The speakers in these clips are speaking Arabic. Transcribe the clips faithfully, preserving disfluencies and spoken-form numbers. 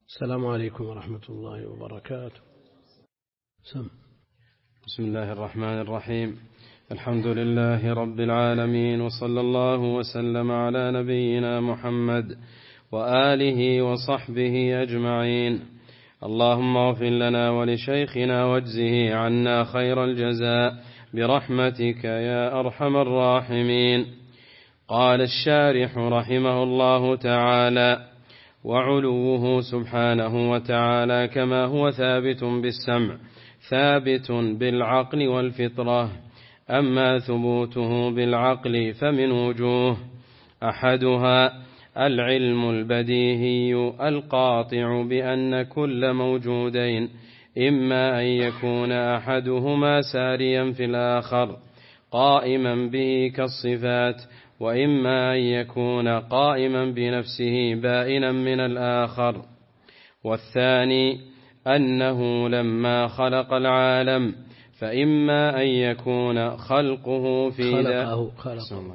السلام عليكم ورحمة الله وبركاته. سم. بسم الله الرحمن الرحيم. الحمد لله رب العالمين، وصلى الله وسلم على نبينا محمد وآله وصحبه أجمعين. اللهم اغفر لنا ولشيخنا واجزه عنا خير الجزاء برحمتك يا أرحم الراحمين. قال الشارح رحمه الله تعالى: وعلوه سبحانه وتعالى كما هو ثابت بالسمع ثابت بالعقل والفطرة. أما ثبوته بالعقل فمن وجوه: أحدها العلم البديهي القاطع بأن كل موجودين إما أن يكون أحدهما ساريا في الآخر قائما به كالصفات، وإما أن يكون قائما بنفسه بائنا من الآخر. والثاني أنه لما خلق العالم فإما أن يكون خلقه في خلقه خلقه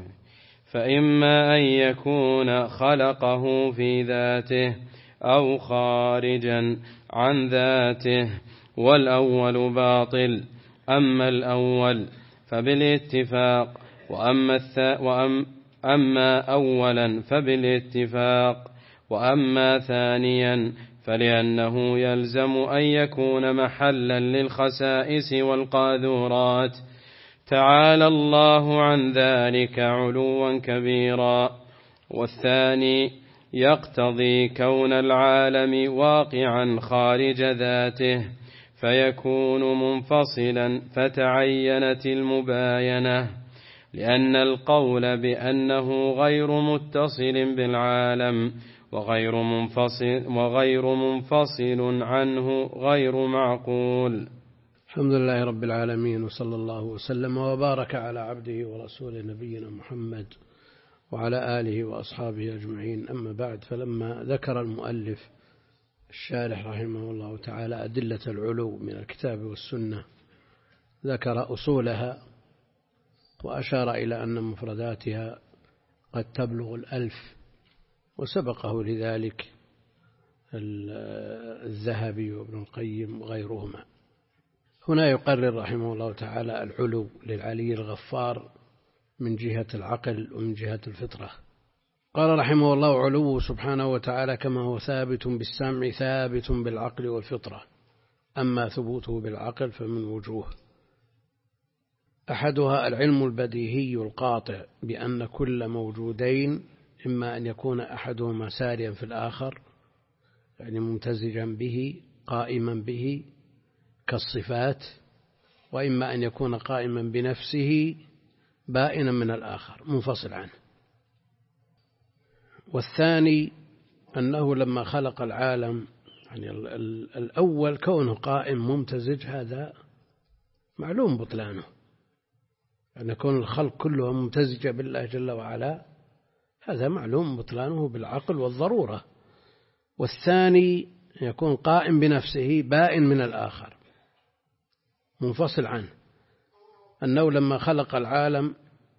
فإما أن يكون خلقه في ذاته أو خارجا عن ذاته، والأول باطل. أما الأول فبالاتفاق، وأما, وأم أما أولا فبالاتفاق، وأما ثانيا فلأنه يلزم أن يكون محلا للخسائس والقاذورات. تعالى الله عن ذلك علوا كبيرا. والثاني يقتضي كون العالم واقعا خارج ذاته فيكون منفصلا، فتعينت المباينة، لأن القول بأنه غير متصل بالعالم وغير منفصل, وغير منفصل عنه غير معقول. الحمد لله رب العالمين، وصلى الله وسلم وبارك على عبده ورسوله نبينا محمد وعلى آله وأصحابه أجمعين. أما بعد، فلما ذكر المؤلف الشارح رحمه الله تعالى أدلة العلو من الكتاب والسنة ذكر أصولها، وأشار إلى أن مفرداتها قد تبلغ الألف، وسبقه لذلك الذهبي وابن القيم وغيرهما. هنا يقرر رحمه الله تعالى العلو للعلي الغفار من جهة العقل ومن جهة الفطرة. قال رحمه الله: علوه سبحانه وتعالى كما هو ثابت بالسمع ثابت بالعقل والفطرة. أما ثبوته بالعقل فمن وجوه: أحدها العلم البديهي القاطع بأن كل موجودين إما أن يكون أحدهما ساريا في الآخر، يعني ممتزجا به قائما به كالصفات، وإما أن يكون قائما بنفسه بائنا من الآخر منفصل عنه. والثاني أنه لما خلق العالم، يعني الأول كونه قائم ممتزج هذا معلوم بطلانه، أن يكون الخلق كلها ممتزجة بالله جل وعلا هذا معلوم بطلانه بالعقل والضرورة. والثاني يكون قائم بنفسه بائن من الآخر منفصل عنه، أنه لما خلق العالم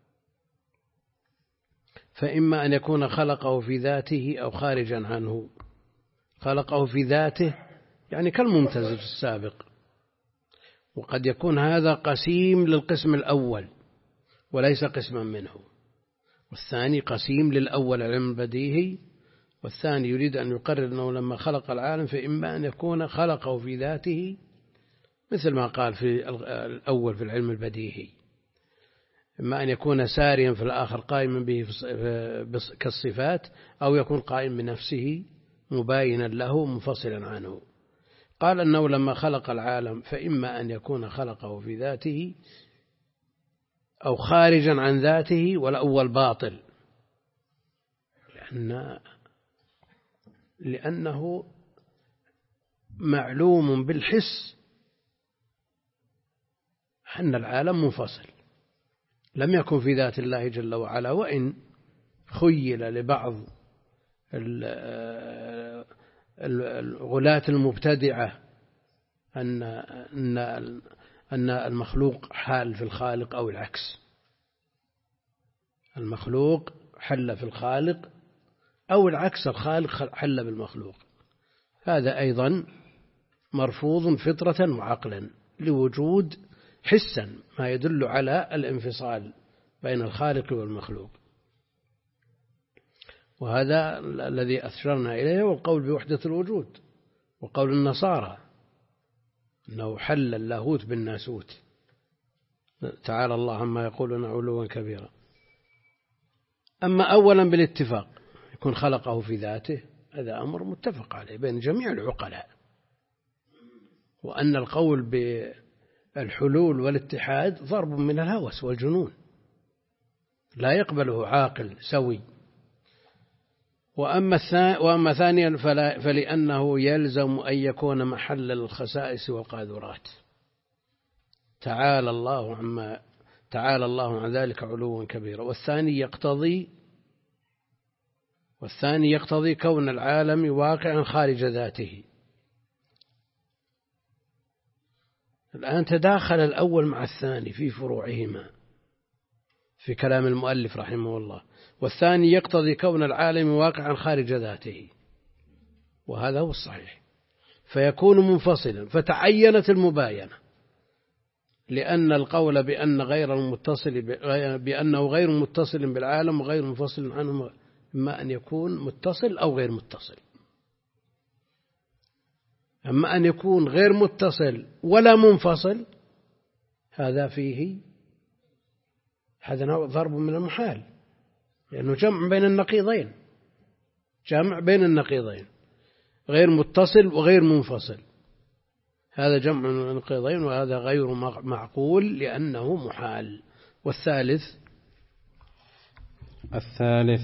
فإما أن يكون خلقه في ذاته أو خارجا عنه. خلقه في ذاته يعني كالممتزج السابق، وقد يكون هذا قسيم للقسم الأول وليس قسما منه، والثاني قسيم للأول العلم البديهي. والثاني يريد أن يقرر أنه لما خلق العالم فإما أن يكون خلقه في ذاته مثل ما قال في الأول في العلم البديهي، إما أن يكون ساريا في الآخر قائما به كالصفات، أو يكون قائم بنفسه مباينا له منفصلا عنه. قال أنه لما خلق العالم فإما أن يكون خلقه في ذاته أو خارجا عن ذاته، والأول باطل، لأن لأنه معلوم بالحس أن العالم منفصل لم يكن في ذات الله جل وعلا. وإن خيل لبعض الغلاة المبتدعة أن أن المخلوق حال في الخالق أو العكس، المخلوق حل في الخالق أو العكس الخالق حل بالمخلوق، هذا أيضا مرفوض فطرة وعقلا لوجود حسا ما يدل على الانفصال بين الخالق والمخلوق. وهذا الذي أشرنا إليه والقول بوحدة الوجود، وقول النصارى أنه حل اللاهوت بالناسوت، تعالى الله عما يقولون علوا كبيرا. أما أولا بالاتفاق يكون خلقه في ذاته، هذا أمر متفق عليه بين جميع العقلاء، وأن القول بالحلول والاتحاد ضرب من الهوس والجنون لا يقبله عاقل سوي. وأما ثانيا فلأنه يلزم أن يكون محل الخسائس والقاذورات، تعالى الله عما تعالى الله عن ذلك علوا كبيرا. والثاني يقتضي والثاني يقتضي كون العالم واقعا خارج ذاته. الآن تداخل الأول مع الثاني في فروعهما في كلام المؤلف رحمه الله. والثاني يقتضي كون العالم واقعا خارج ذاته، وهذا هو الصحيح، فيكون منفصلا. فتعينت المباينة، لأن القول بأن غير المتصل بأنه غير متصل بالعالم وغير منفصل عنه إما أن يكون متصل أو غير متصل. أما أن يكون غير متصل ولا منفصل هذا فيه هذا ضرب من المحال، لأنه جمع بين النقيضين، جمع بين النقيضين غير متصل وغير منفصل، هذا جمع من النقيضين وهذا غير معقول لأنه محال. والثالث الثالث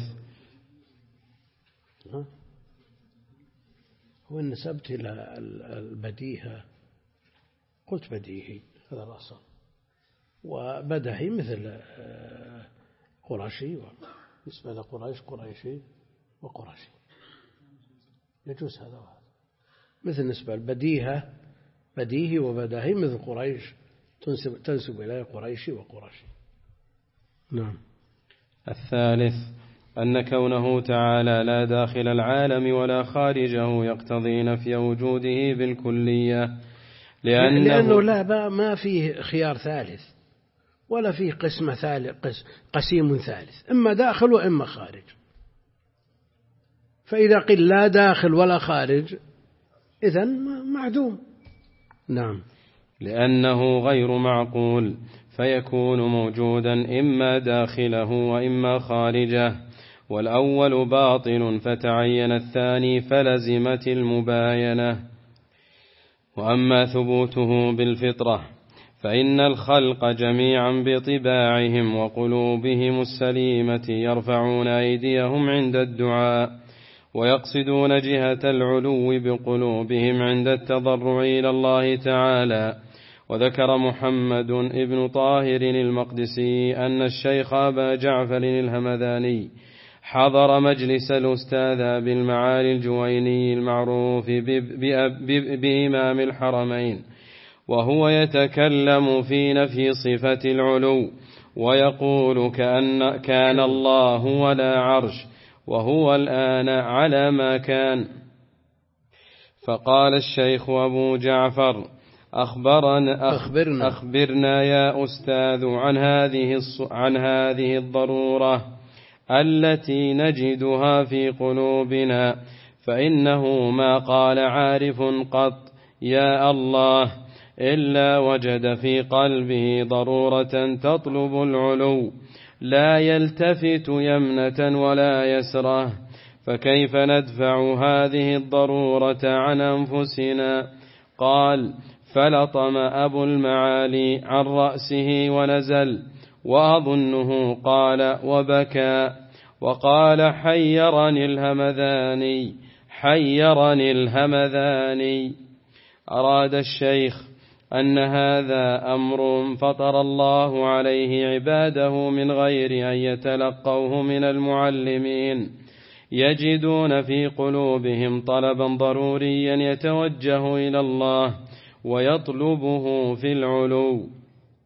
هو إن نسبت إلى البديهة قلت بديهي هذا الأصل، وبدهي مثل قرشي، بالنسبة لقريش قريشي وقرشي يجوز هذا وهذا، مثل نسبة البديهة بديهي وبدهي مثل قريش تنسب, تنسب إلى قريشي وقرشي. نعم. الثالث أن كونه تعالى لا داخل العالم ولا خارجه يقتضي نفي وجوده بالكلية، لأنه, لأنه لا ما فيه خيار ثالث ولا فيه قسم ثالث قسيم ثالث، إما داخل وإما خارج. فإذا قيل لا داخل ولا خارج إذن معدوم. نعم. لأنه غير معقول فيكون موجودا إما داخله وإما خارجه، والأول باطل فتعين الثاني فلزمت المباينة. وأما ثبوته بالفطرة فإن الخلق جميعا بطباعهم وقلوبهم السليمة يرفعون أيديهم عند الدعاء ويقصدون جهة العلو بقلوبهم عند التضرع إلى الله تعالى. وذكر محمد ابن طاهر المقدسي أن الشيخ أبا جعفر الهمذاني حضر مجلس الأستاذ بالمعالي الجويني المعروف بإمام الحرمين، وهو يتكلم في نفي صفة العلو ويقول كأن كان الله ولا عرش وهو الآن على ما كان. فقال الشيخ أبو جعفر أخبرنا, أخبرنا, أخبرنا يا أستاذ عن هذه, عن هذه الضرورة التي نجدها في قلوبنا، فإنه ما قال عارف قط يا الله إلا وجد في قلبه ضرورة تطلب العلو، لا يلتفت يمنة ولا يسرة، فكيف ندفع هذه الضرورة عن أنفسنا؟ قال فلطم أبو المعالي عن رأسه ونزل، وأظنه قال وبكى، وقال حيرني الهمذاني حيرني الهمذاني. أراد الشيخ أن هذا أمر فطر الله عليه عباده من غير أن يتلقوه من المعلمين، يجدون في قلوبهم طلبا ضروريا يتوجه إلى الله ويطلبه في العلو.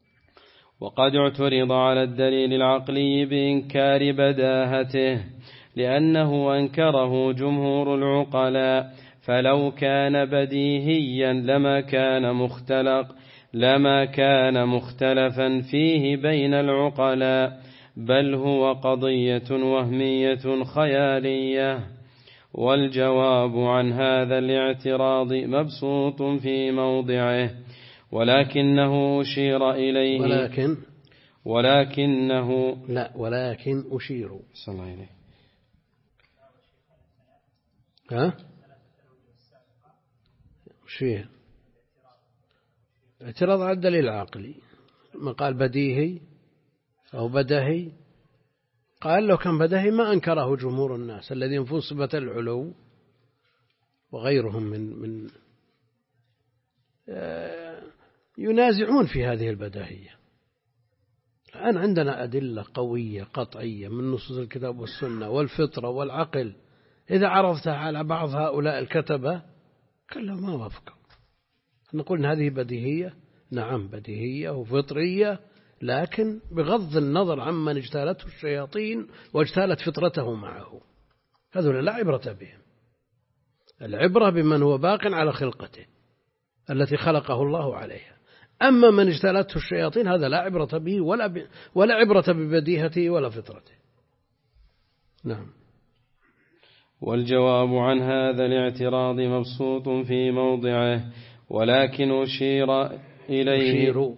وقد اعترض على الدليل العقلي بإنكار بداهته، لأنه أنكره جمهور العقلاء، فلو كان بديهيا لما كان مختلق لما كان مختلفا فيه بين العقلاء، بل هو قضية وهمية خيالية. والجواب عن هذا الاعتراض مبسوط في موضعه، ولكنه أشير إليه ولكن ولكنه لا ولكن أشير صلى الله عليه ها شيء اعتراض على الدليل العقلي، ما قال بديهي أو بدهي، قال لو كان بدهي ما أنكره جمهور الناس الذين في صفة العلو وغيرهم من من ينازعون في هذه البداهية. الآن عندنا أدلة قوية قطعية من نصوص الكتاب والسنة والفطرة والعقل، إذا عرفتها على بعض هؤلاء الكتبة كلهم ما وافقوا. نقول إن هذه بديهية، نعم بديهية وفطرية، لكن بغض النظر عمن اجتالته الشياطين واجتالت فطرته معه، هذول لا عبرة بهم. العبرة بمن هو باق على خلقته التي خلقه الله عليها. أما من اجتالته الشياطين هذا لا عبرة به ولا, ب... ولا عبرة ببديهته ولا فطرته. نعم. والجواب عن هذا الاعتراض مبسوط في موضعه، ولكن أشير إليه أشير.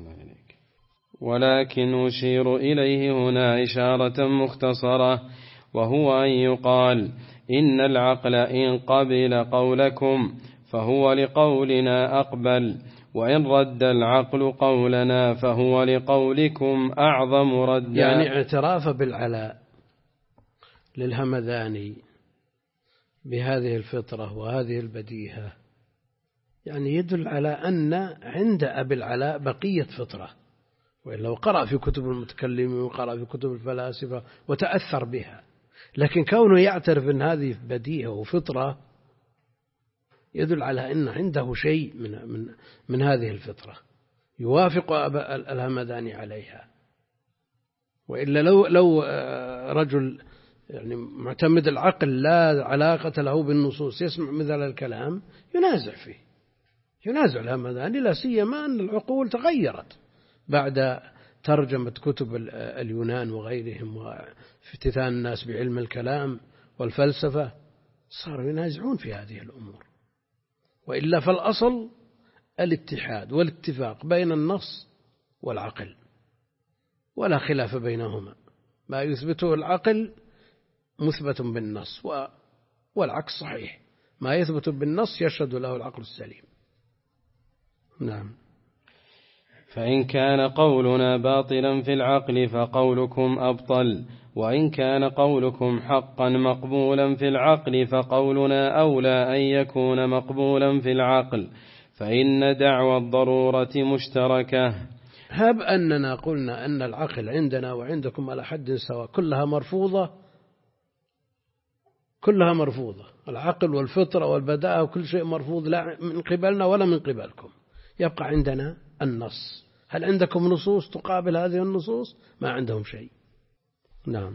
ولكن أشير إليه هنا إشارة مختصرة، وهو أن يقال إن العقل إن قبل قولكم فهو لقولنا أقبل، وإن رد العقل قولنا فهو لقولكم أعظم ردا. يعني اعتراف بالعلاء للهمذاني بهذه الفطرة وهذه البديهة يعني يدل على أن عند أبي العلاء بقية فطرة، وإلا وقرأ في كتب المتكلمين وقرأ في كتب الفلاسفة وتأثر بها، لكن كونه يعترف أن هذه بديهة وفطرة يدل على أن عنده شيء من, من, من هذه الفطرة يوافق الهمداني عليها. وإلا لو, لو رجل يعني معتمد العقل لا علاقة له بالنصوص يسمع مثل الكلام ينازع فيه، ينازع الهمداني، لا سيما أن العقول تغيرت بعد ترجمة كتب اليونان وغيرهم وافتتان الناس بعلم الكلام والفلسفة، صاروا ينازعون في هذه الأمور. وإلا فالأصل الاتحاد والاتفاق بين النص والعقل ولا خلاف بينهما، ما يثبته العقل مثبت بالنص والعكس صحيح، ما يثبت بالنص يشهد له العقل السليم. نعم. فإن كان قولنا باطلا في العقل فقولكم أبطل، وإن كان قولكم حقا مقبولا في العقل فقولنا أولى أن يكون مقبولا في العقل، فإن دعوى الضرورة مشتركة. هب أننا قلنا أن العقل عندنا وعندكم على حد سواء كلها مرفوضة، كلها مرفوضة، العقل والفطرة والبداءة وكل شيء مرفوض، لا من قبلنا ولا من قبلكم، يبقى عندنا النص. هل عندكم نصوص تقابل هذه النصوص؟ ما عندهم شيء. نعم.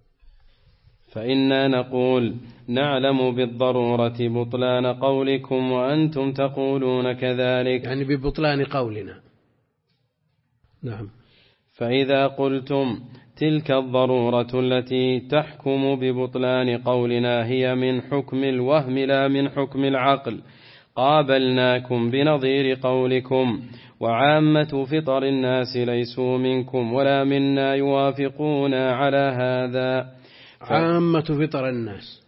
فإنا نقول نعلم بالضرورة بطلان قولكم وأنتم تقولون كذلك، يعني ببطلان قولنا. نعم. فإذا قلتم تلك الضرورة التي تحكم ببطلان قولنا هي من حكم الوهم لا من حكم العقل، قابلناكم بنظير قولكم، وعامة فطر الناس ليسوا منكم ولا منا يوافقون على هذا. ف... عامة فطر الناس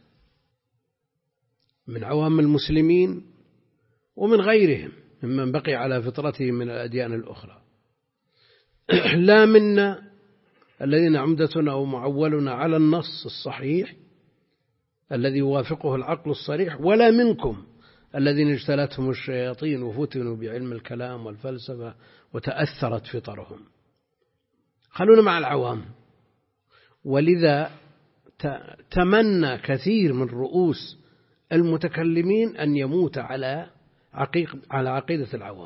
من عوام المسلمين ومن غيرهم ممن بقي على فطرته من الأديان الأخرى، لا منا الذين عمدتنا ومعولنا على النص الصحيح الذي يوافقه العقل الصريح، ولا منكم الذين اجتلتهم الشياطين وفتنوا بعلم الكلام والفلسفة وتأثرت فطرهم. خلونا مع العوام. ولذا تمنى كثير من رؤوس المتكلمين أن يموت على عقيق على عقيدة العوام،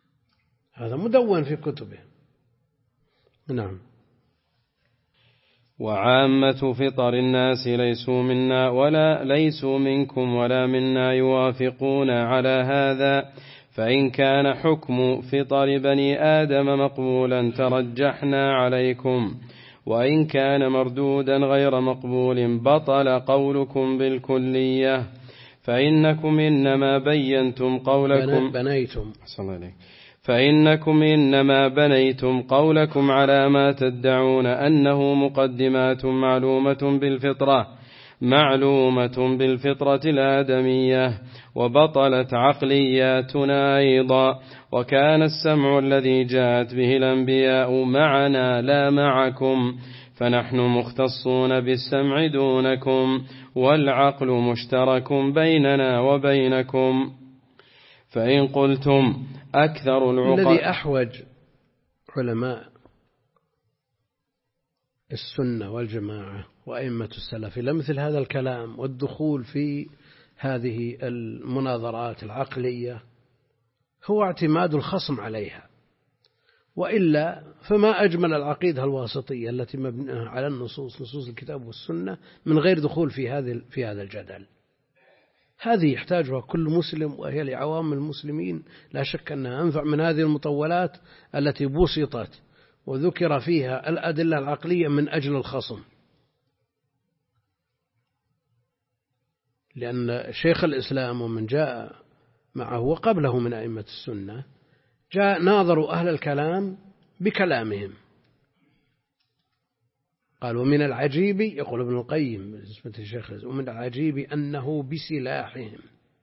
هذا مدون في كتبه. نعم. وعامة فطر الناس ليسوا منا ولا ليسوا منكم ولا منا يوافقون على هذا، فإن كان حكم فطر بني آدم مقبولا ترجحنا عليكم، وإن كان مردودا غير مقبول بطل قولكم بالكلية، فإنكم إنما بينتم قولكم بنيتم فإنكم إنما بنيتم قولكم على ما تدعون أنه مقدمات معلومة بالفطرة معلومة بالفطرة الآدمية، وبطلت عقلياتنا أيضا، وكان السمع الذي جاءت به الأنبياء معنا لا معكم، فنحن مختصون بالسمع دونكم، والعقل مشترك بيننا وبينكم. فإن قلتم أكثر العقل الذي أحوج علماء السنة والجماعة وأئمة السلف إلى مثل هذا الكلام والدخول في هذه المناظرات العقلية هو اعتماد الخصم عليها، وإلا فما أجمل العقيدة الواسطية التي مبنية على النصوص نصوص الكتاب والسنة من غير دخول في هذا في هذا الجدل. هذه يحتاجها كل مسلم، وهي لعوام المسلمين لا شك أنها أنفع من هذه المطولات التي بسطت وذكر فيها الأدلة العقلية من أجل الخصم. لأن شيخ الإسلام ومن جاء معه وقبله من أئمة السنة جاء ناظروا أهل الكلام بكلامهم، قال ومن العجيب، يقول ابن القيم بالنسبة للشيخ، ومن العجيب أنه بسلاحهم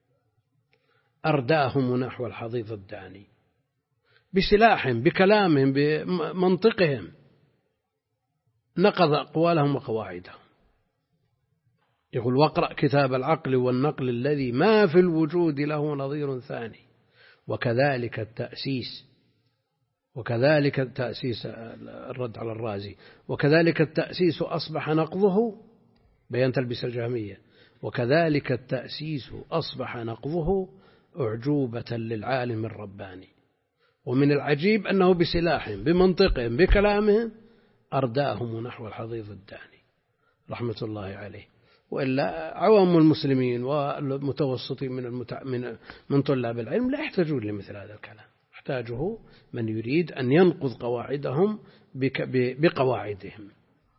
أرداهم نحو الحضيض الداني، بسلاحهم بكلامهم بمنطقهم نقض أقوالهم وقواعدهم. يقول واقرأ كتاب العقل والنقل الذي ما في الوجود له نظير ثاني، وكذلك التأسيس وكذلك التأسيس الرد على الرازي وكذلك التأسيس أصبح نقضه بيان تلبس الجهمية، وكذلك التأسيس أصبح نقضه أعجوبة للعالم الرباني، ومن العجيب أنه بسلاحهم بمنطقهم بكلامهم أرداهم نحو الحضيض الداني رحمة الله عليه. وإلا عوام المسلمين والمتوسطين من, المتع... من... من طلاب العلم لا يحتاجون لمثل هذا الكلام، يحتاجه من يريد أن ينقض قواعدهم بك... ب... بقواعدهم.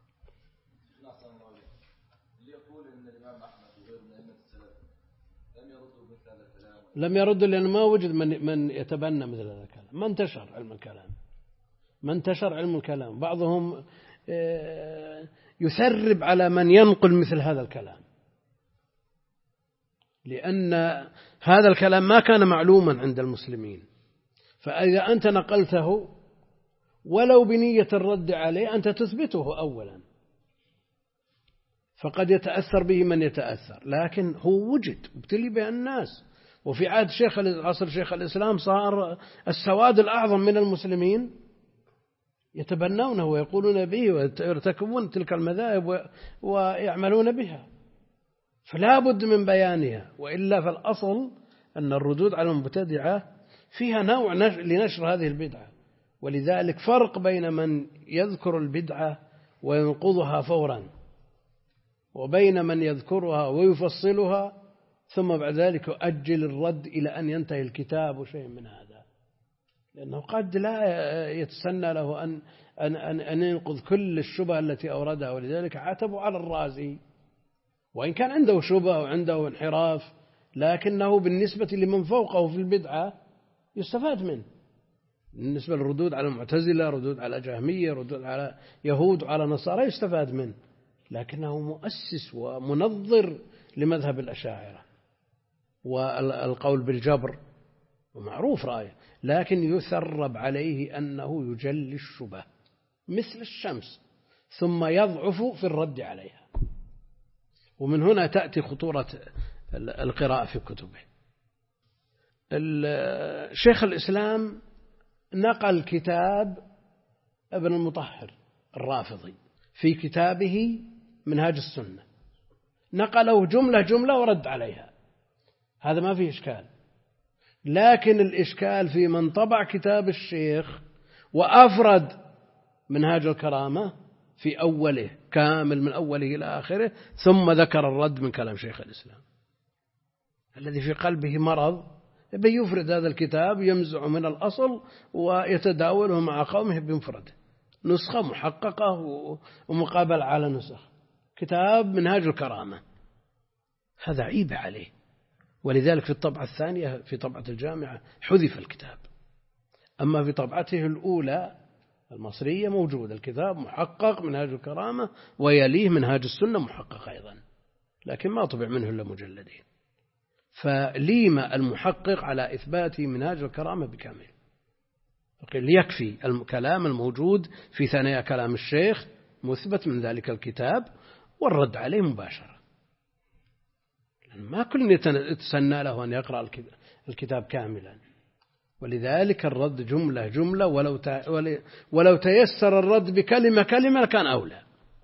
لم يردوا لأن ما وجد من, من يتبنى مثل هذا الكلام، ما انتشر علم الكلام ما انتشر علم الكلام بعضهم يثرب على من ينقل مثل هذا الكلام، لأن هذا الكلام ما كان معلوما عند المسلمين، فإذا أنت نقلته ولو بنية الرد عليه أنت تثبته أولا، فقد يتأثر به من يتأثر، لكن هو وجد ابتلي به الناس. وفي عهد شيخ عصر شيخ الإسلام صار السواد الأعظم من المسلمين يتبنونه ويقولون به ويرتكبون تلك المذاهب ويعملون بها، فلا بد من بيانها، وإلا فالأصل أن الردود على المبتدعة فيها نوع لنشر هذه البدعة. ولذلك فرق بين من يذكر البدعة وينقضها فورا وبين من يذكرها ويفصلها ثم بعد ذلك يؤجل الرد إلى أن ينتهي الكتاب وشيء من هذا، لأنه قد لا يتسنى له أن, أن, أن, أن ينقض كل الشبهة التي أوردها. ولذلك عاتبوا على الرازي وإن كان عنده شبهة وعنده انحراف، لكنه بالنسبة لمن فوقه في البدعة يستفاد منه، بالنسبة للردود على المعتزلة، ردود على جهمية، ردود على يهود وعلى نصارى يستفاد منه، لكنه مؤسس ومنظر لمذهب الأشاعرة والقول بالجبر ومعروف رأيه، لكن يثرب عليه أنه يجلي الشبه مثل الشمس ثم يضعف في الرد عليها. ومن هنا تأتي خطورة القراءة في كتبه. شيخ الإسلام نقل كتاب ابن المطهر الرافضي في كتابه منهاج السنة، نقله جملة جملة ورد عليها، هذا ما فيه إشكال. لكن الإشكال في من طبع كتاب الشيخ وأفرد منهاج الكرامة في أوله كامل من أوله إلى آخره، ثم ذكر الرد من كلام شيخ الإسلام. الذي في قلبه مرض يفرد هذا الكتاب، يمزع من الأصل ويتداوله مع قومه بمفرده، نسخة محققة ومقابل على نسخ. كتاب منهاج الكرامة هذا عيب عليه، ولذلك في الطبعة الثانية في طبعة الجامعة حذف الكتاب، أما في طبعته الأولى المصرية موجود الكتاب محقق منهاج الكرامة، ويليه منهاج السنة محقق أيضا، لكن ما طبع منه إلا مجلدين. فليم المحقق على إثبات منهاج الكرامة بكامل، ليكفي الكلام الموجود في ثنايا كلام الشيخ مثبت من ذلك الكتاب والرد عليه مباشرة. ما كل يتسنى له أن يقرأ الكتاب كاملا، ولذلك الرد جملة جملة، ولو ولو تيسر الرد بكلمة كلمة كان أولى.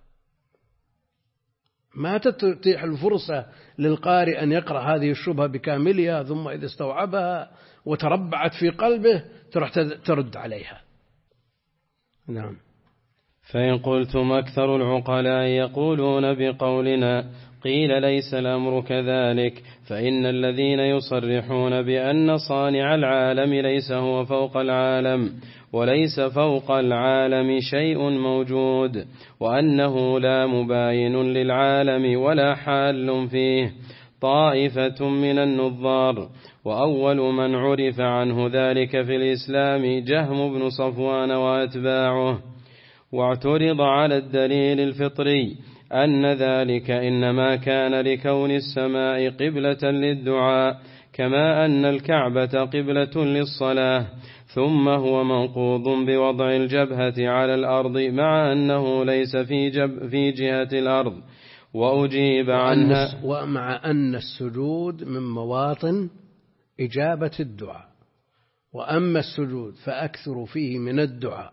ما تتيح الفرصة للقارئ أن يقرأ هذه الشبهة بكاملها، ثم إذا استوعبها وتربعت في قلبه تروح ترد عليها. نعم. فإن قلتم أكثر العقلاء يقولون بقولنا قيل ليس الأمر كذلك، فإن الذين يصرحون بأن صانع العالم ليس هو فوق العالم، وليس فوق العالم شيء موجود، وأنه لا مباين للعالم ولا حال فيه، طائفة من النظار. وأول من عرف عنه ذلك في الإسلام جهم بن صفوان وأتباعه. واعترض على الدليل الفطري أن ذلك إنما كان لكون السماء قبلة للدعاء، كما أن الكعبة قبلة للصلاة، ثم هو منقوض بوضع الجبهة على الأرض مع أنه ليس في, جب في جهة الأرض. وأجيب عنها ومع أن السجود من مواطن إجابة الدعاء، وأما السجود فأكثر فيه من الدعاء،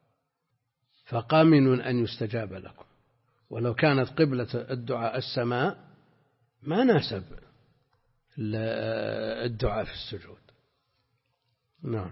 فقامن أن يستجاب لكم. ولو كانت قبلة الدعاء السماء ما ناسب الدعاء في السجود. نعم.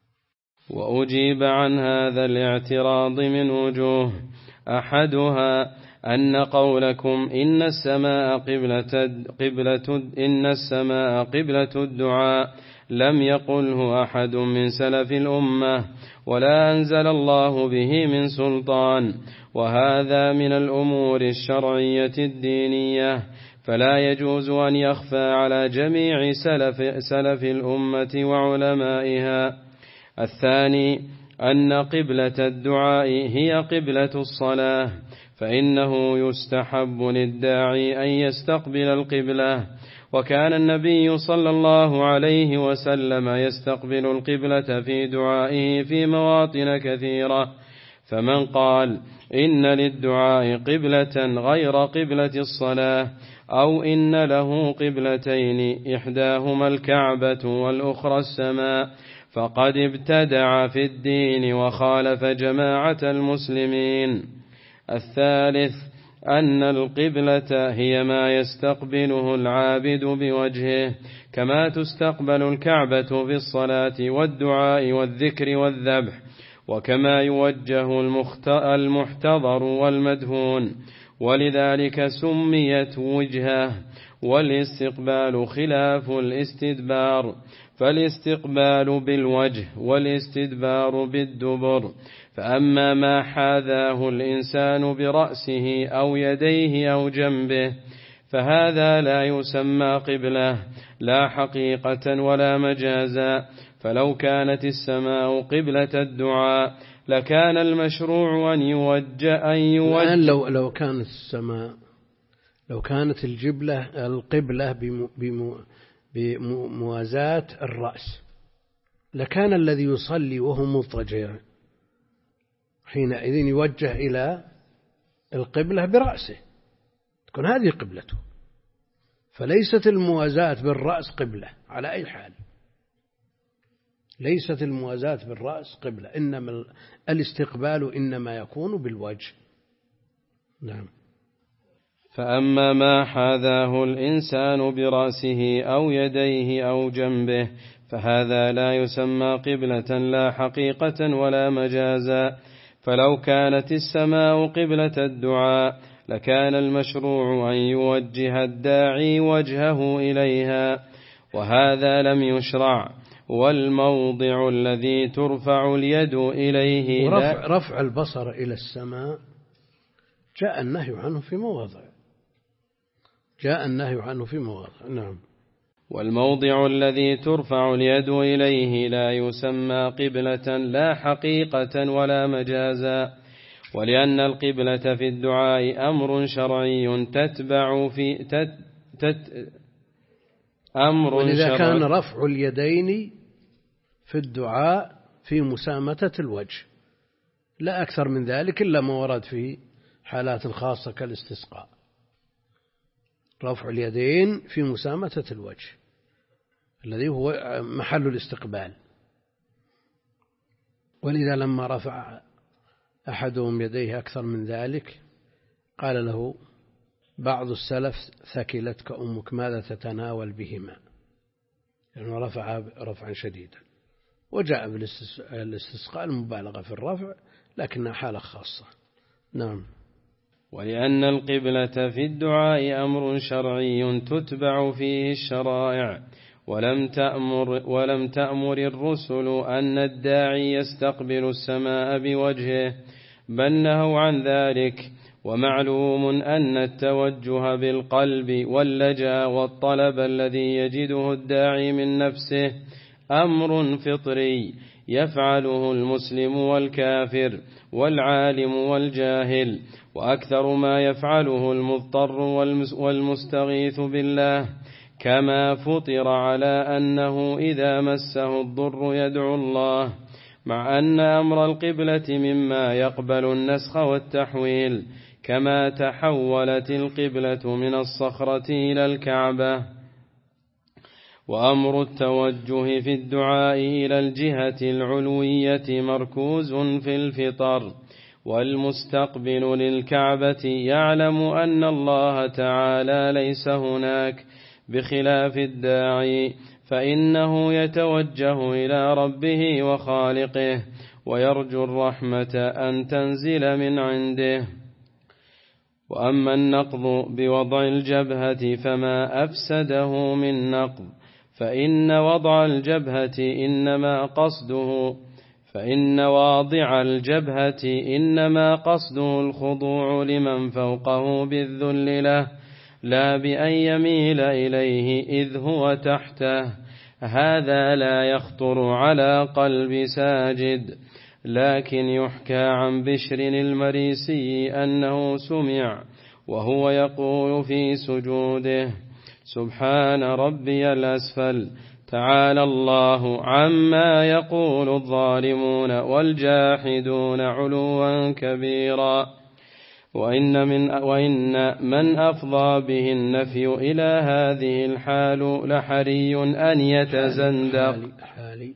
وأجيب عن هذا الاعتراض من وجوه، أحدها أن قولكم إن السماء قبلة, قبلة إن السماء قبلة الدعاء لم يقله أحد من سلف الأمة، ولا أنزل الله به من سلطان، وهذا من الأمور الشرعية الدينية، فلا يجوز أن يخفى على جميع سلف, سلف الأمة وعلمائها. الثاني أن قبلة الدعاء هي قبلة الصلاة، فإنه يستحب للداعي أن يستقبل القبلة، وكان النبي صلى الله عليه وسلم يستقبل القبلة في دعائه في مواطن كثيرة. فمن قال إن للدعاء قبلة غير قبلة الصلاة، أو إن له قبلتين إحداهما الكعبة والأخرى السماء، فقد ابتدع في الدين وخالف جماعة المسلمين. الثالث أن القبلة هي ما يستقبله العابد بوجهه، كما تستقبل الكعبة في الصلاة والدعاء والذكر والذبح، وكما يوجه المحتضر والمدهون، ولذلك سميت وجهه. والاستقبال خلاف الاستدبار، فالاستقبال بالوجه والاستدبار بالدبر. فأما ما حاذاه الإنسان برأسه أو يديه أو جنبه فهذا لا يسمى قبلة لا حقيقة ولا مجازا. فلو كانت السماء قبلة الدعاء لكان المشروع أن يوجه أن يوجه لو لو كانت السماء لو كانت الجبلة القبلة بموازاة الرأس، لكان الذي يصلي وهو مضطجع حينئذ يوجه إلى القبلة برأسه، تكون هذه قبلته. فليست الموازاة بالرأس قبلة على أي حال، ليست الموازاة بالرأس قبلة، إنما الاستقبال إنما يكون بالوجه. نعم. فأما ما حاذاه الإنسان برأسه أو يديه أو جنبه فهذا لا يسمى قبلة لا حقيقة ولا مجازا. فلو كانت السماء قبلة الدعاء لكان المشروع أن يوجه الداعي وجهه إليها، وهذا لم يشرع. والموضع الذي ترفع اليد إليه ورفع رفع البصر إلى السماء جاء النهي عنه في مواضع جاء النهي عنه في مواضع نعم. والموضع الذي ترفع اليد إليه لا يسمى قبلة لا حقيقة ولا مجازا، ولأن القبلة في الدعاء أمر شرعي تتبع في تت تت أمر ولذا شرعي. كان رفع اليدين في الدعاء في مسامتة الوجه، لا أكثر من ذلك إلا ما ورد في حالات خاصة كالاستسقاء، رفع اليدين في مسامتة الوجه الذي هو محل الاستقبال. ولذا لما رفع أحدهم يديه أكثر من ذلك قال له بعض السلف ثكلتك أمك ماذا تتناول بهما، لأنه رفع رفعا شديدا. وجاء بالاستسقاء المبالغة في الرفع لكنها حالة خاصة نعم. ولأن القبلة في الدعاء أمر شرعي تتبع فيه الشرائع، ولم تأمر, ولم تأمر الرسل أن الداعي يستقبل السماء بوجهه، بل نهوا عن ذلك. ومعلوم أن التوجه بالقلب واللجأ والطلب الذي يجده الداعي من نفسه أمر فطري يفعله المسلم والكافر والعالم والجاهل، وأكثر ما يفعله المضطر والمستغيث بالله، كما فطر على أنه إذا مسه الضر يدعو الله، مع أن أمر القبلة مما يقبل النسخ والتحويل، كما تحولت القبلة من الصخرة إلى الكعبة. وأمر التوجه في الدعاء إلى الجهة العلوية مركوز في الفطر، والمستقبل للكعبة يعلم أن الله تعالى ليس هناك، بخلاف الداعي فإنه يتوجه إلى ربه وخالقه ويرجو الرحمة أن تنزل من عنده. وأما النقض بوضع الجبهة فما أفسده من نقض، فإن وضع الجبهة إنما قصده فإن واضع الجبهة إنما قصده الخضوع لمن فوقه بالذل له، لا بأن يميل إليه إذ هو تحته. هذا لا يخطر على قلب ساجد، لكن يحكى عن بشر المريسي أنه سمع وهو يقول في سجوده سبحان ربي الأسفل، تعالى الله عما يقول الظالمون والجاحدون علوا كبيرا. وإن من, وإن من أفضى به النفي إلى هذه الحال لحري أن يتزندق حالي,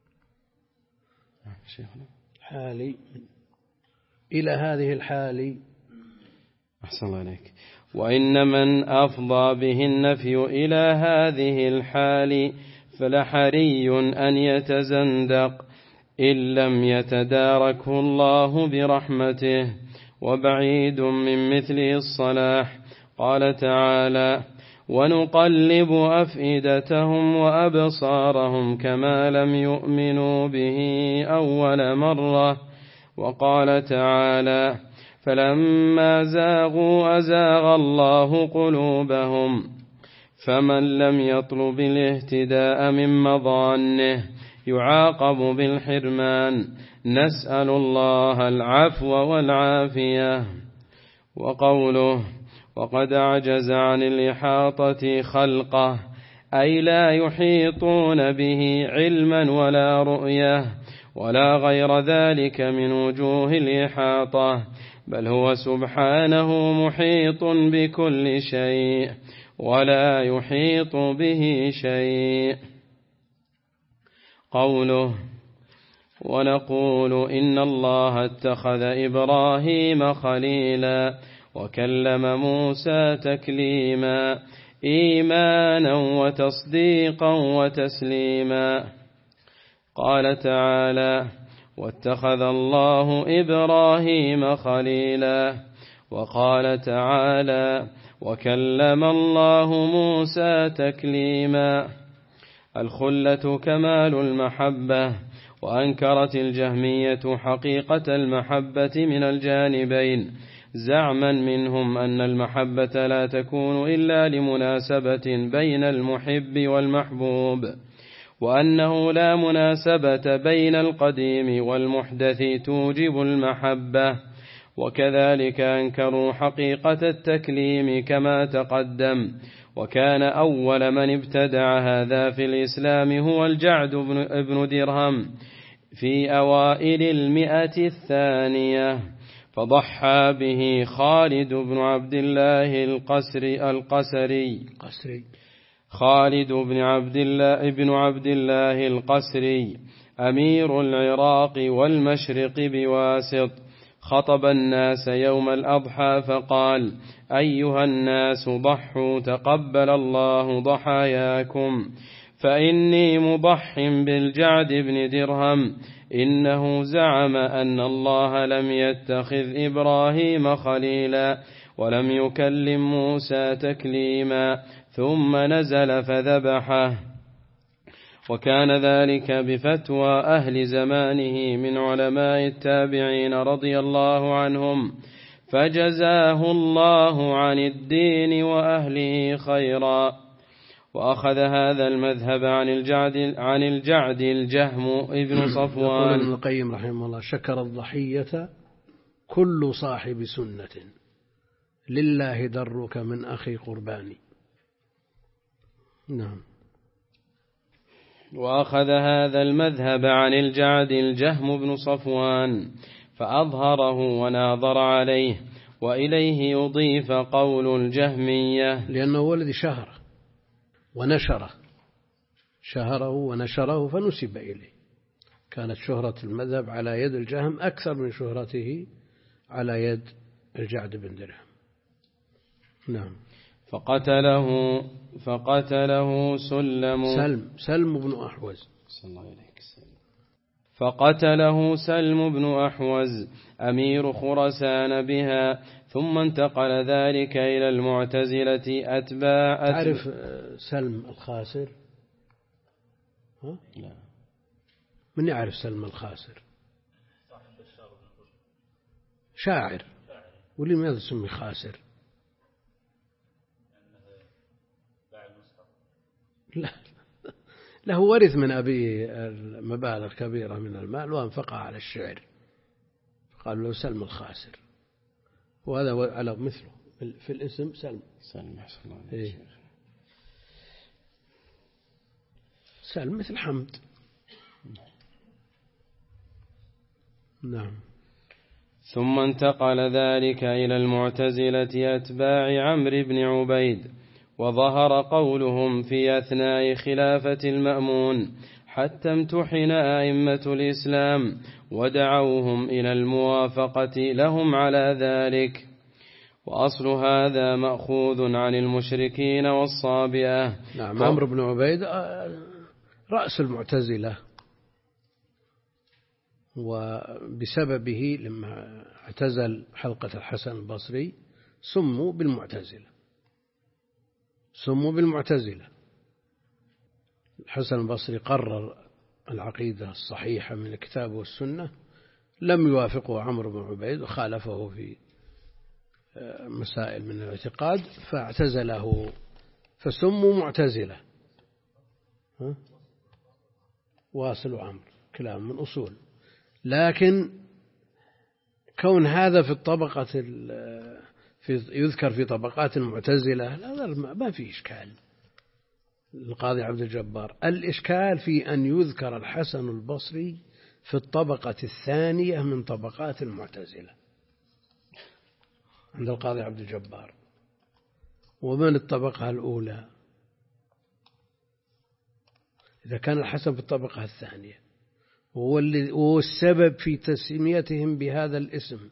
حالي إلى هذه الحال. أحسن الله عليك. وإن من أفضى به النفي إلى هذه الحال فلحري أن يتزندق إن لم يتداركه الله برحمته، وبعيد من مثله الصلاح. قال تعالى ونقلب أفئدتهم وأبصارهم كما لم يؤمنوا به أول مرة. وقال تعالى فلما زاغوا أزاغ الله قلوبهم. فمن لم يطلب الاهتداء من مظانه يعاقب بالحرمان، نسأل الله العفو والعافية. وقوله وقد عجز عن الإحاطة خلقه، أي لا يحيطون به علما ولا رؤية ولا غير ذلك من وجوه الإحاطة، بل هو سبحانه محيط بكل شيء ولا يحيط به شيء. قوله ونقول إن الله اتخذ إبراهيم خليلا وكلم موسى تكليما، إيمانا وتصديقا وتسليما. قال تعالى واتخذ الله إبراهيم خليلا. وقال تعالى: وكلم الله موسى تكليما. الخلة كمال المحبة. وأنكرت الجهمية حقيقة المحبة من الجانبين، زعما منهم أن المحبة لا تكون إلا لمناسبة بين المحب والمحبوب، وأنه لا مناسبة بين القديم والمحدث توجب المحبة. وكذلك أنكروا حقيقة التكليم كما تقدم. وكان أول من ابتدع هذا في الإسلام هو الجعد بن درهم في أوائل المئة الثانية، فضحى به خالد بن عبد الله القسري القسري خالد بن عبد الله بن عبد الله القسري أمير العراق والمشرق بواسط، خطب الناس يوم الأضحى فقال: أيها الناس ضحوا تقبل الله ضحاياكم، فإني مضح بالجعد بن درهم، إنه زعم أن الله لم يتخذ إبراهيم خليلا ولم يكلم موسى تكليما، ثم نزل فذبحه. وكان ذلك بفتوى أهل زمانه من علماء التابعين رضي الله عنهم، فجزاه الله عن الدين وأهله خيرا. وأخذ هذا المذهب عن الجعد عن الجعد الجهم ابن صفوان. يقول ابن القيم رحمه الله: شكر الضحية كل صاحب سنة، لله درك من أخي قرباني. نعم. وأخذ هذا المذهب عن الجعد الجهم بن صفوان فأظهره وناظر عليه، وإليه يضيف قول الجهمية، لأنه هو الذي شهره ونشره شهره ونشره فنسب إليه. كانت شهرة المذهب على يد الجهم أكثر من شهرته على يد الجعد بن درهم. نعم. فقتله فقتله سلم سلم سلم بن أحوز فقتله سلم بن أحوز أمير خرسان بها، ثم انتقل ذلك إلى المعتزلة أتباع. تعرف سلم الخاسر؟ ها؟ لا. من يعرف سلم الخاسر؟ شاعر. ولماذا سمي خاسر؟ لا له ورث من أبيه مبالغ كبيرة من المال وأنفقها على الشعر، قالوا له سلم الخاسر، وهذا على مثله في الاسم سلم. سلم إيه؟ سلم مثل حمد. نعم. ثم انتقل ذلك إلى المعتزلة أتباع عمرو بن عبيد، وظهر قولهم في أثناء خلافة المأمون حتى امتحن أئمة الإسلام ودعوهم إلى الموافقة لهم على ذلك. وأصل هذا مأخوذ عن المشركين والصابئة. نعم. عمرو بن عبيد رأس المعتزلة، وبسببه لما اعتزل حلقة الحسن البصري سموا بالمعتزلة سموا بالمعتزلة. الحسن البصري قرر العقيدة الصحيحة من الكتاب والسنة، لم يوافقه عمرو بن عبيد وخالفه في مسائل من الاعتقاد فاعتزله فسموا معتزلة. واصل وعمرو كلام من أصول، لكن كون هذا في الطبقة في يذكر في طبقات المعتزلة لا ما في إشكال. القاضي عبد الجبار: الإشكال في أن يذكر الحسن البصري في الطبقة الثانية من طبقات المعتزلة عند القاضي عبد الجبار. ومن الطبقة الأولى؟ إذا كان الحسن في الطبقة الثانية وهو السبب في تسميتهم بهذا الاسم،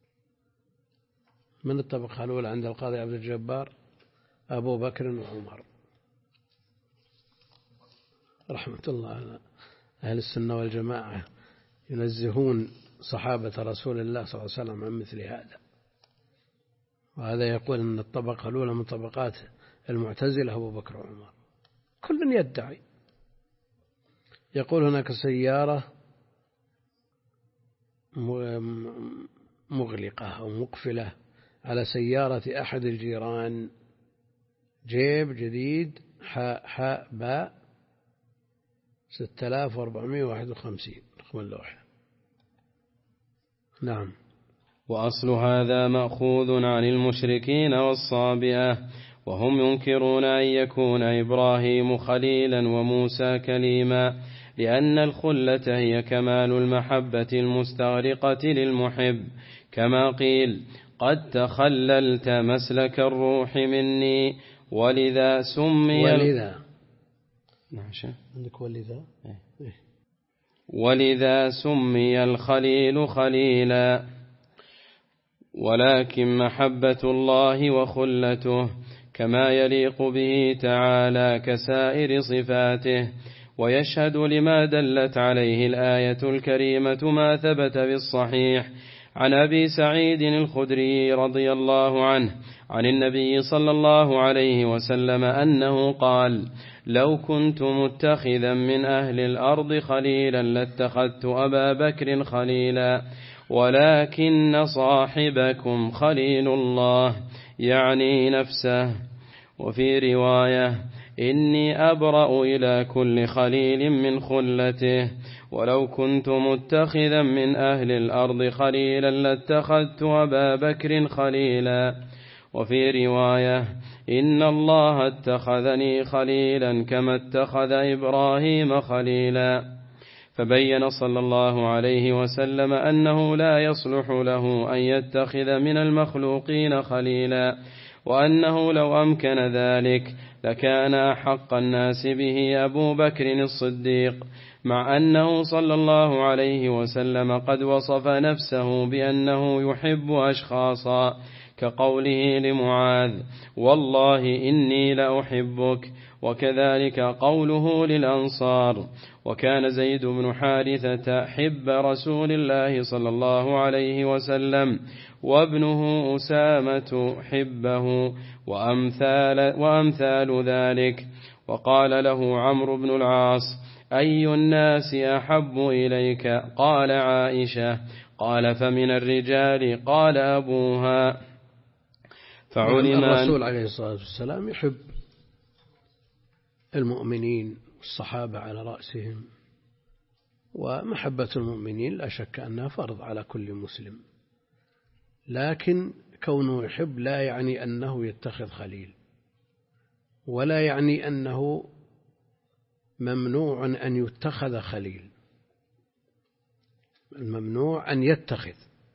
من الطبقة الأولى عند القاضي عبد الجبار؟ أبو بكر وعمر رحمة الله على أهل السنة والجماعة. ينزهون صحابة رسول الله صلى الله عليه وسلم عن مثل هذا. وهذا يقول أن الطبقة الأولى من طبقات المعتزلة أبو بكر وعمر، كل يدعي. يقول هناك سيارة مغلقة أو مقفلة على سيارة أحد الجيران، جيب جديد حاء حاء باء ستة آلاف وأربعمائة وواحد وخمسين رقم اللوحة. نعم. وأصل هذا مأخوذ عن المشركين والصابئة، وهم ينكرون أن يكون إبراهيم خليلا وموسى كليما، لأن الخلة هي كمال المحبة المستغرقة للمحب، كما قيل قد تخللت مسلك الروح مني، ولذا سمي ولذا نعم عندك ولذا إيه. ولذا سمي الخليل خليلا. ولكن محبة الله وخلته كما يليق به تعالى كسائر صفاته، ويشهد لما دلت عليه الآية الكريمة ما ثبت بالصحيح عن أبي سعيد الخدري رضي الله عنه عن النبي صلى الله عليه وسلم أنه قال: لو كنت متخذا من أهل الأرض خليلا لاتخذت أبا بكر خليلا، ولكن صاحبكم خليل الله، يعني نفسه. وفي رواية: إني أبرأ إلى كل خليل من خلته، ولو كنت متخذا من أهل الأرض خليلا لاتخذت أبا بكر خليلا. وفي رواية: إن الله اتخذني خليلا كما اتخذ إبراهيم خليلا. فبين صلى الله عليه وسلم أنه لا يصلح له أن يتخذ من المخلوقين خليلا، وأنه لو أمكن ذلك لكان أحق الناس به أبو بكر الصديق، مع أنه صلى الله عليه وسلم قد وصف نفسه بأنه يحب أشخاصا، كقوله لمعاذ: والله إني لأحبك، وكذلك قوله للأنصار. وكان زيد بن حارثة حب رسول الله صلى الله عليه وسلم، وابنه أسامة حبه، وأمثال, وأمثال ذلك. وقال له عمرو بن العاص: أي الناس أحب إليك؟ قال: عائشة. قال: فمن الرجال؟ قال: أبوها. فعلم الرسول عليه الصلاة والسلام يحب المؤمنين والصحابة على رأسهم، ومحبة المؤمنين لا شك أنها فرض على كل مسلم، لكن كونه يحب لا يعني أنه يتخذ خليل، ولا يعني أنه ممنوع أن يتخذ خليل. الممنوع أن يتخذ،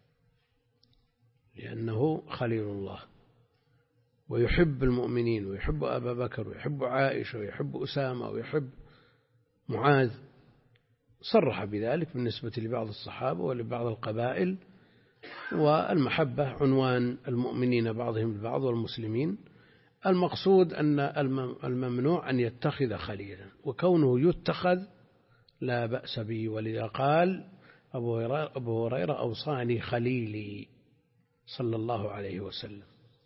لأنه خليل الله، ويحب المؤمنين، ويحب أبا بكر، ويحب عائشة، ويحب أسامة، ويحب معاذ. صرح بذلك بالنسبة لبعض الصحابة ولبعض القبائل. والمحبة عنوان المؤمنين بعضهم البعض والمسلمين. المقصود أن الممنوع أن يتخذ خليلا، وكونه يتخذ لا بأس به. ولذا قال أبو هريرة: أوصاني خليلي صلى الله عليه وسلم.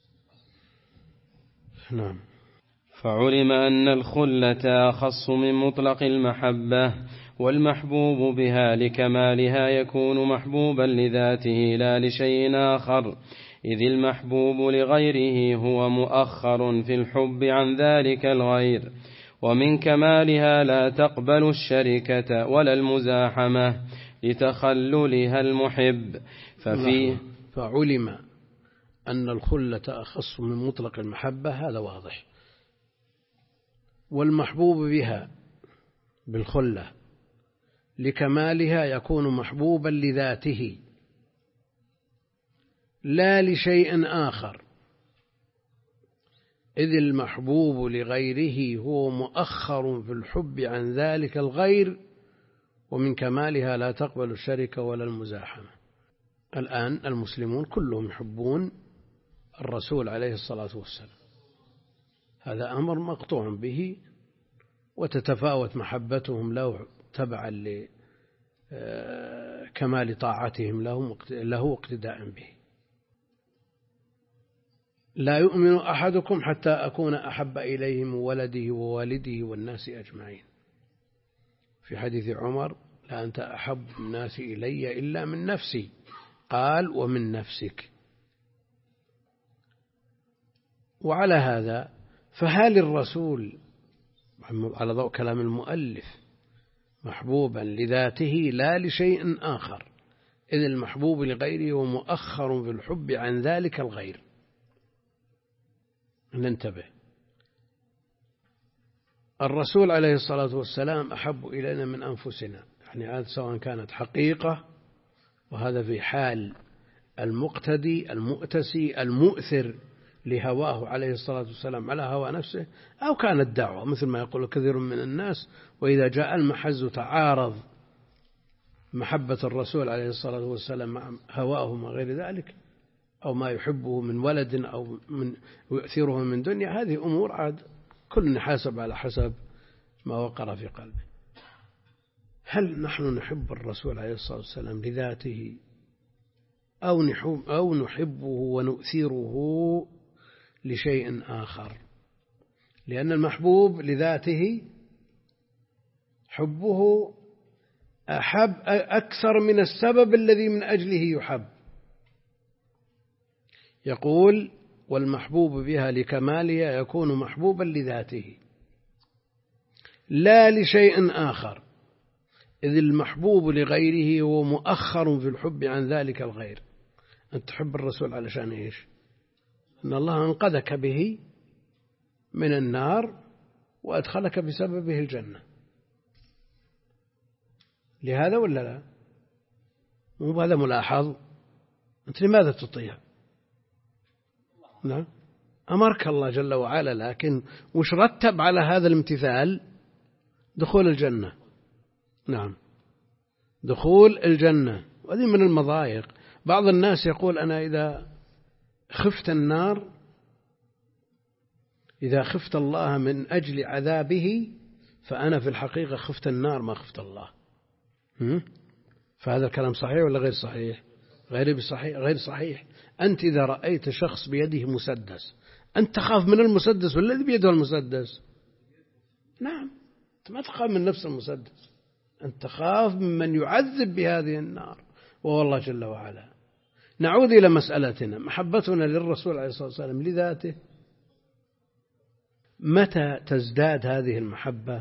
نعم. فعلم أن الخلة أخص من مطلق المحبة، والمحبوب بها لكمالها يكون محبوبا لذاته لا لشيء آخر، إذ المحبوب لغيره هو مؤخر في الحب عن ذلك الغير. ومن كمالها لا تقبل الشركة ولا المزاحمة لتخللها المحب. ففي فعلم أن الخلة أخص من مطلق المحبة، هذا واضح. والمحبوب بها بالخلة لكمالها يكون محبوبا لذاته لا لشيء آخر، إذ المحبوب لغيره هو مؤخر في الحب عن ذلك الغير. ومن كمالها لا تقبل الشركة ولا المزاحمة. الآن المسلمون كلهم يحبون الرسول عليه الصلاة والسلام، هذا أمر مقطوع به، وتتفاوت محبتهم له تبعا كمال طاعتهم له واقتداء به. لا يؤمن أحدكم حتى أكون أحب إليه من ولده ووالده والناس أجمعين. في حديث عمر: لا أنت أحب الناس إلي إلا من نفسي، قال: ومن نفسك. وعلى هذا فهل الرسول على ضوء كلام المؤلف محبوبا لذاته لا لشيء آخر، إذ المحبوب لغيره ومؤخر في الحب عن ذلك الغير. ننتبه، الرسول عليه الصلاة والسلام أحب إلينا من أنفسنا، يعني هذا سواء كانت حقيقة، وهذا في حال المقتدي المؤتسي المؤثر لهواه عليه الصلاة والسلام على هوى نفسه، أو كانت دعوة مثل ما يقول كثير من الناس: وإذا جاء المحز تعارض محبة الرسول عليه الصلاة والسلام مع هواه وما غير ذلك، أو ما يحبه من ولد أو من يؤثره من دنيا. هذه أمور عاد كل نحاسب على حسب ما وقر في قلبه. هل نحن نحب الرسول عليه الصلاة والسلام لذاته، أو نحب أو نحبه ونؤثره لشيء آخر؟ لأن المحبوب لذاته حبه أحب أكثر من السبب الذي من أجله يحب. يقول: والمحبوب بها لكمالها يكون محبوبا لذاته لا لشيء آخر، إذ المحبوب لغيره هو مؤخر في الحب عن ذلك الغير. أنت تحب الرسول علشان إيش؟ أن الله أنقذك به من النار وأدخلك بسببه الجنة، لهذا ولا لا؟ مو هذا ملاحظ؟ أنت لماذا تطيع؟ نعم، أمرك الله جل وعلا، لكن وش رتب على هذا الامتثال؟ دخول الجنة. نعم، دخول الجنة. وهذه من المضايق. بعض الناس يقول: أنا إذا خفت النار، إذا خفت الله من أجل عذابه، فأنا في الحقيقة خفت النار ما خفت الله. فهذا الكلام صحيح ولا غير صحيح؟ غير بصحيح، غير صحيح. أنت إذا رأيت شخص بيده مسدس، أنت تخاف من المسدس ولا الذي بيده المسدس؟ نعم، أنت ما تخاف من نفس المسدس، أنت تخاف ممن يعذب بهذه النار، وهو الله جل وعلا. نعود إلى مسألتنا، محبتنا للرسول عليه الصلاة والسلام لذاته. متى تزداد هذه المحبة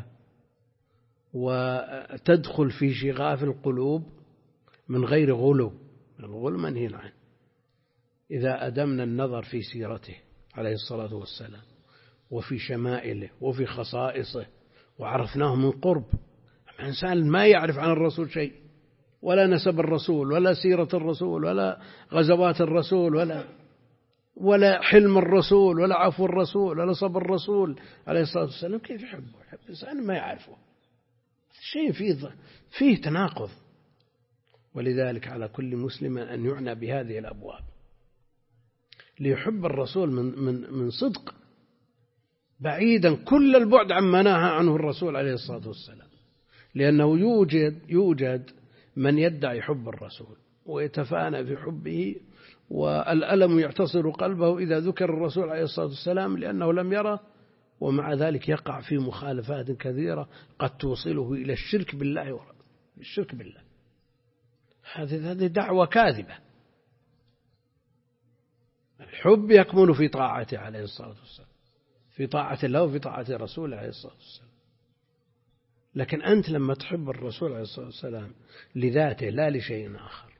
وتدخل في شغاف القلوب من غير غلو؟ الغلو منهي عنه. إذا أدمنا النظر في سيرته عليه الصلاة والسلام وفي شمائله وفي خصائصه وعرفناه من قرب. إنسان ما يعرف عن الرسول شيء، ولا نسب الرسول ولا سيرة الرسول ولا غزوات الرسول ولا ولا حلم الرسول ولا عفو الرسول ولا صبر الرسول عليه الصلاة والسلام، كيف يحبه؟ يحب إنسان ما يعرفه، شيء فيه فيه تناقض. ولذلك على كل مسلم أن يعنى بهذه الأبواب ليحب الرسول من من من صدق، بعيدا كل البعد عما نهى عنه الرسول عليه الصلاة والسلام. لأنه يوجد يوجد من يدعي حب الرسول ويتفانى في حبه، والألم يعتصر قلبه إذا ذكر الرسول عليه الصلاة والسلام لأنه لم يره، ومع ذلك يقع في مخالفات كثيرة قد توصله إلى الشرك بالله الشرك بالله. هذه هذه دعوة كاذبة. الحب يكمن في طاعته عليه الصلاة والسلام، في طاعة الله وفي طاعة رسوله عليه الصلاة والسلام. لكن أنت لما تحب الرسول عليه الصلاة والسلام لذاته لا لشيء آخر،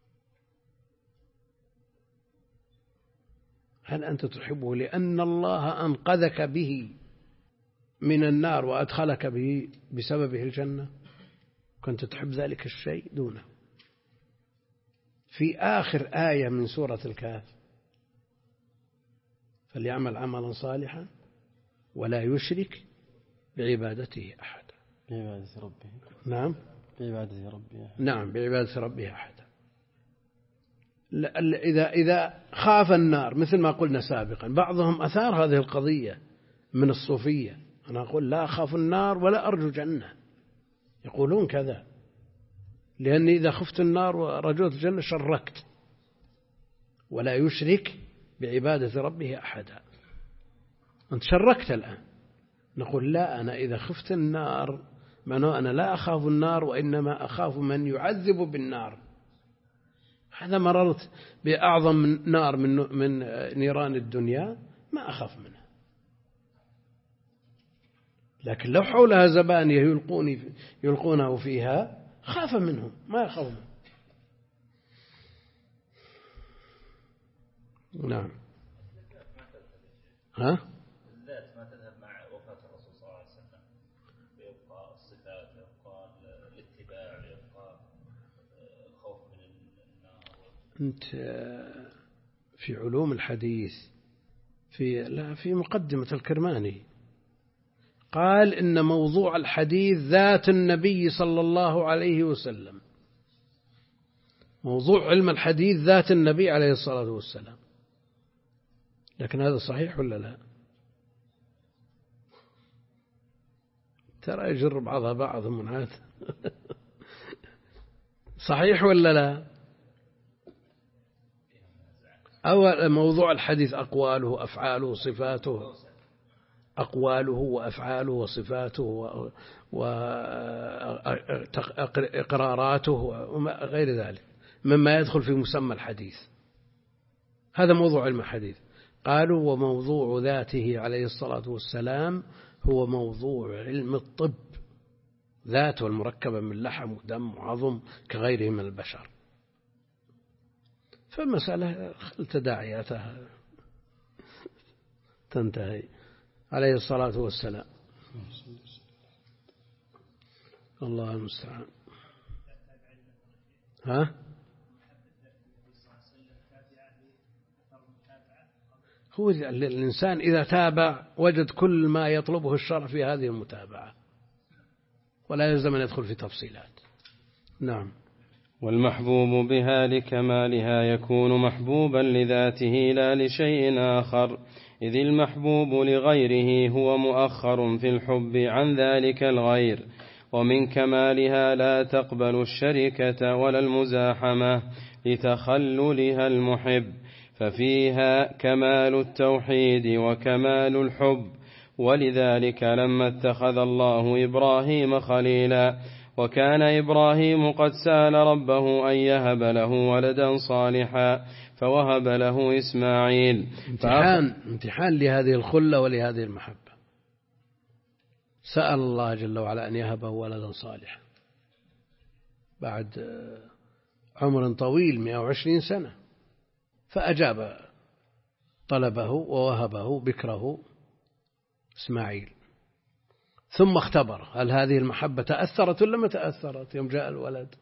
هل أنت تحبه لأن الله أنقذك به من النار وأدخلك به بسببه الجنة؟ كنت تحب ذلك الشيء دونه. في آخر آية من سورة الكهف: فليعمل عملا صالحا ولا يشرك بعبادته أحدا. بعبادة ربه. نعم، بعبادة ربه. نعم، بعبادة ربه أحدا. إذا إذا خاف النار مثل ما قلنا سابقا، بعضهم أثار هذه القضية من الصوفية. أنا أقول لا أخاف النار ولا أرجو جنة، يقولون كذا. لأني إذا خفت النار ورجوت الجنة شركت، ولا يشرك بعبادة ربه أحدا. أنت شركت الآن. نقول لا، أنا إذا خفت النار معناه أنا لا أخاف النار، وإنما أخاف من يعذب بالنار. هذا مررت بأعظم نار من من نيران الدنيا ما أخاف منها، لكن لو حولها زبانية يلقوني يلقونه فيها خاف منهم، ما يخاف منهم. نعم. ها؟ الذات ما تذهب مع وفاة الرسول صلى الله عليه وسلم، يبقى الصفات، يبقى الاتباع، يبقى الخوف من النار. أنت في علوم الحديث في لا في مقدمة الكرماني قال إن موضوع الحديث ذات النبي صلى الله عليه وسلم. موضوع علم الحديث ذات النبي عليه الصلاة والسلام. لكن هذا صحيح ولا لا؟ ترى يجر بعضها بعض منعات. صحيح ولا لا؟ أول موضوع الحديث أقواله أفعاله صفاته، أقواله وأفعاله وصفاته وإقراراته وغير ذلك مما يدخل في مسمى الحديث. هذا موضوع علم الحديث. قالوا وموضوع ذاته عليه الصلاة والسلام هو موضوع علم الطب، ذاته المركبة من لحم ودم وعظم كغيره من البشر. فالمسألة تداعياتها تنتهي عليه الصلاة والسلام. الله المستعان. ها؟ هو الإنسان إذا تابع وجد كل ما يطلبه الشرع في هذه المتابعة، ولا يلزم أن يدخل في تفصيلات. نعم. والمحبوب بها لكمالها يكون محبوبا لذاته لا لشيء آخر، إذ المحبوب لغيره هو مؤخر في الحب عن ذلك الغير. ومن كمالها لا تقبل الشركة ولا المزاحمة لتخللها المحب، ففيها كمال التوحيد وكمال الحب. ولذلك لما اتخذ الله إبراهيم خليلا وكان إبراهيم قد سأل ربه أن يهب له ولدا صالحا فوهب له إسماعيل. امتحان, امتحان لهذه الخلة ولهذه المحبة. سأل الله جل وعلا أن يهبه ولدا صالحا بعد عمر طويل مئة وعشرين سنة، فأجاب طلبه ووهبه بكره إسماعيل. ثم اختبر هل هذه المحبة تأثرت ولا ما تأثرت يوم جاء الولد.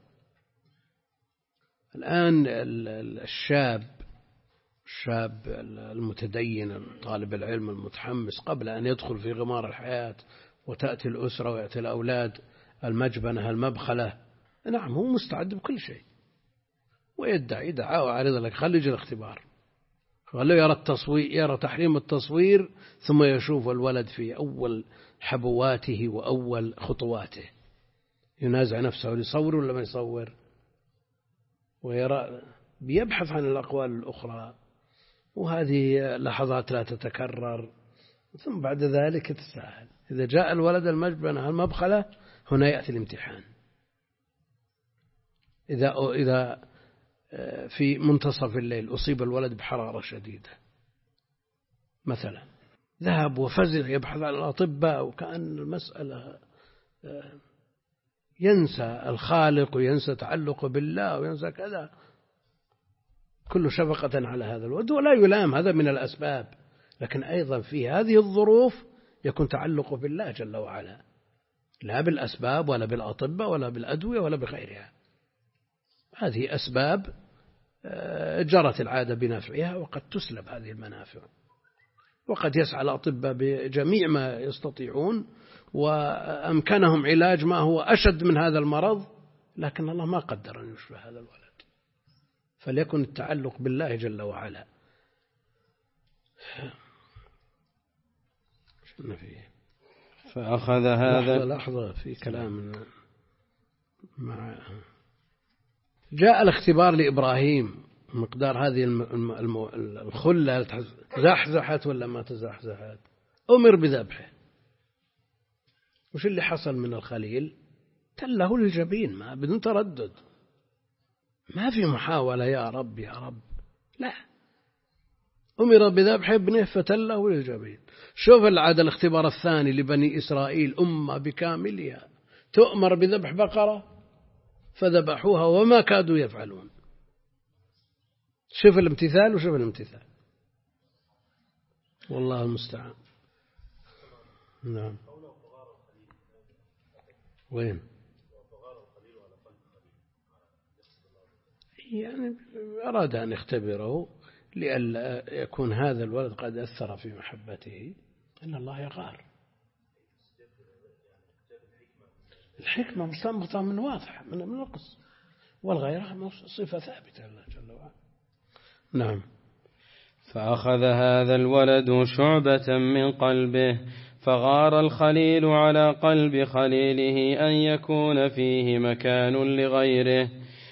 الآن الشاب الشاب المتدين طالب العلم المتحمس قبل أن يدخل في غمار الحياة وتأتي الأسرة ويأتي الأولاد المجبنة المبخلة، نعم هو مستعد بكل شيء ويدعي دعاء وعرض لك خلي يجي الاختبار، خليه يرى التصوير، يرى تحريم التصوير، ثم يشوف الولد في أول حبواته وأول خطواته ينازع نفسه يصور ولا ما يصور، ويرى بيبحث عن الأقوال الأخرى، وهذه لحظات لا تتكرر. ثم بعد ذلك تتساهل. إذا جاء الولد المجبنة المبخلة هنا يأتي الامتحان. إذا إذا في منتصف الليل أصيب الولد بحرارة شديدة مثلا، ذهب وفزع يبحث عن الأطباء وكأن المسألة ينسى الخالق وينسى تعلق بالله وينسى كذا، كل شفقة على هذا الولد، ولا يلام، هذا من الأسباب. لكن أيضا في هذه الظروف يكون تعلق بالله جل وعلا، لا بالأسباب ولا بالأطباء ولا بالأدوية ولا بغيرها. هذه أسباب جرت العادة بنفعها وقد تسلب هذه المنافع، وقد يسعى الأطباء بجميع ما يستطيعون وأمكنهم علاج ما هو أشد من هذا المرض، لكن الله ما قدر أن يشفى هذا الولد. فليكن التعلق بالله جل وعلا. شنو فيه؟ فأخذ هذا لحظة لحظة في كلام مع جاء الاختبار لإبراهيم مقدار هذه الخلة زحزحت ولا ما تزحزحت، أمر بذبحه. وش اللي حصل من الخليل؟ تله للجبين ما بدون تردد، ما في محاولة يا رب يا رب، لا، أمر بذبح ابنه فتله للجبين. شوف العاد الاختبار الثاني لبني إسرائيل، أمة بكاملها تؤمر بذبح بقرة فذبحوها وما كادوا يفعلون. شوف الامتثال وشوف الامتثال، والله المستعان. نعم. وين؟ يعني أراد أن يختبره لئلا يكون هذا الولد قد أثر في محبته، إن الله يغار. الحكمة مستنبطة من واضح من من القصة، والغيرة صفة ثابتة لله جل وعلا. نعم. فأخذ هذا الولد شعبة من قلبه، فغار الخليل على قلب خليله أن يكون فيه مكان لغيره،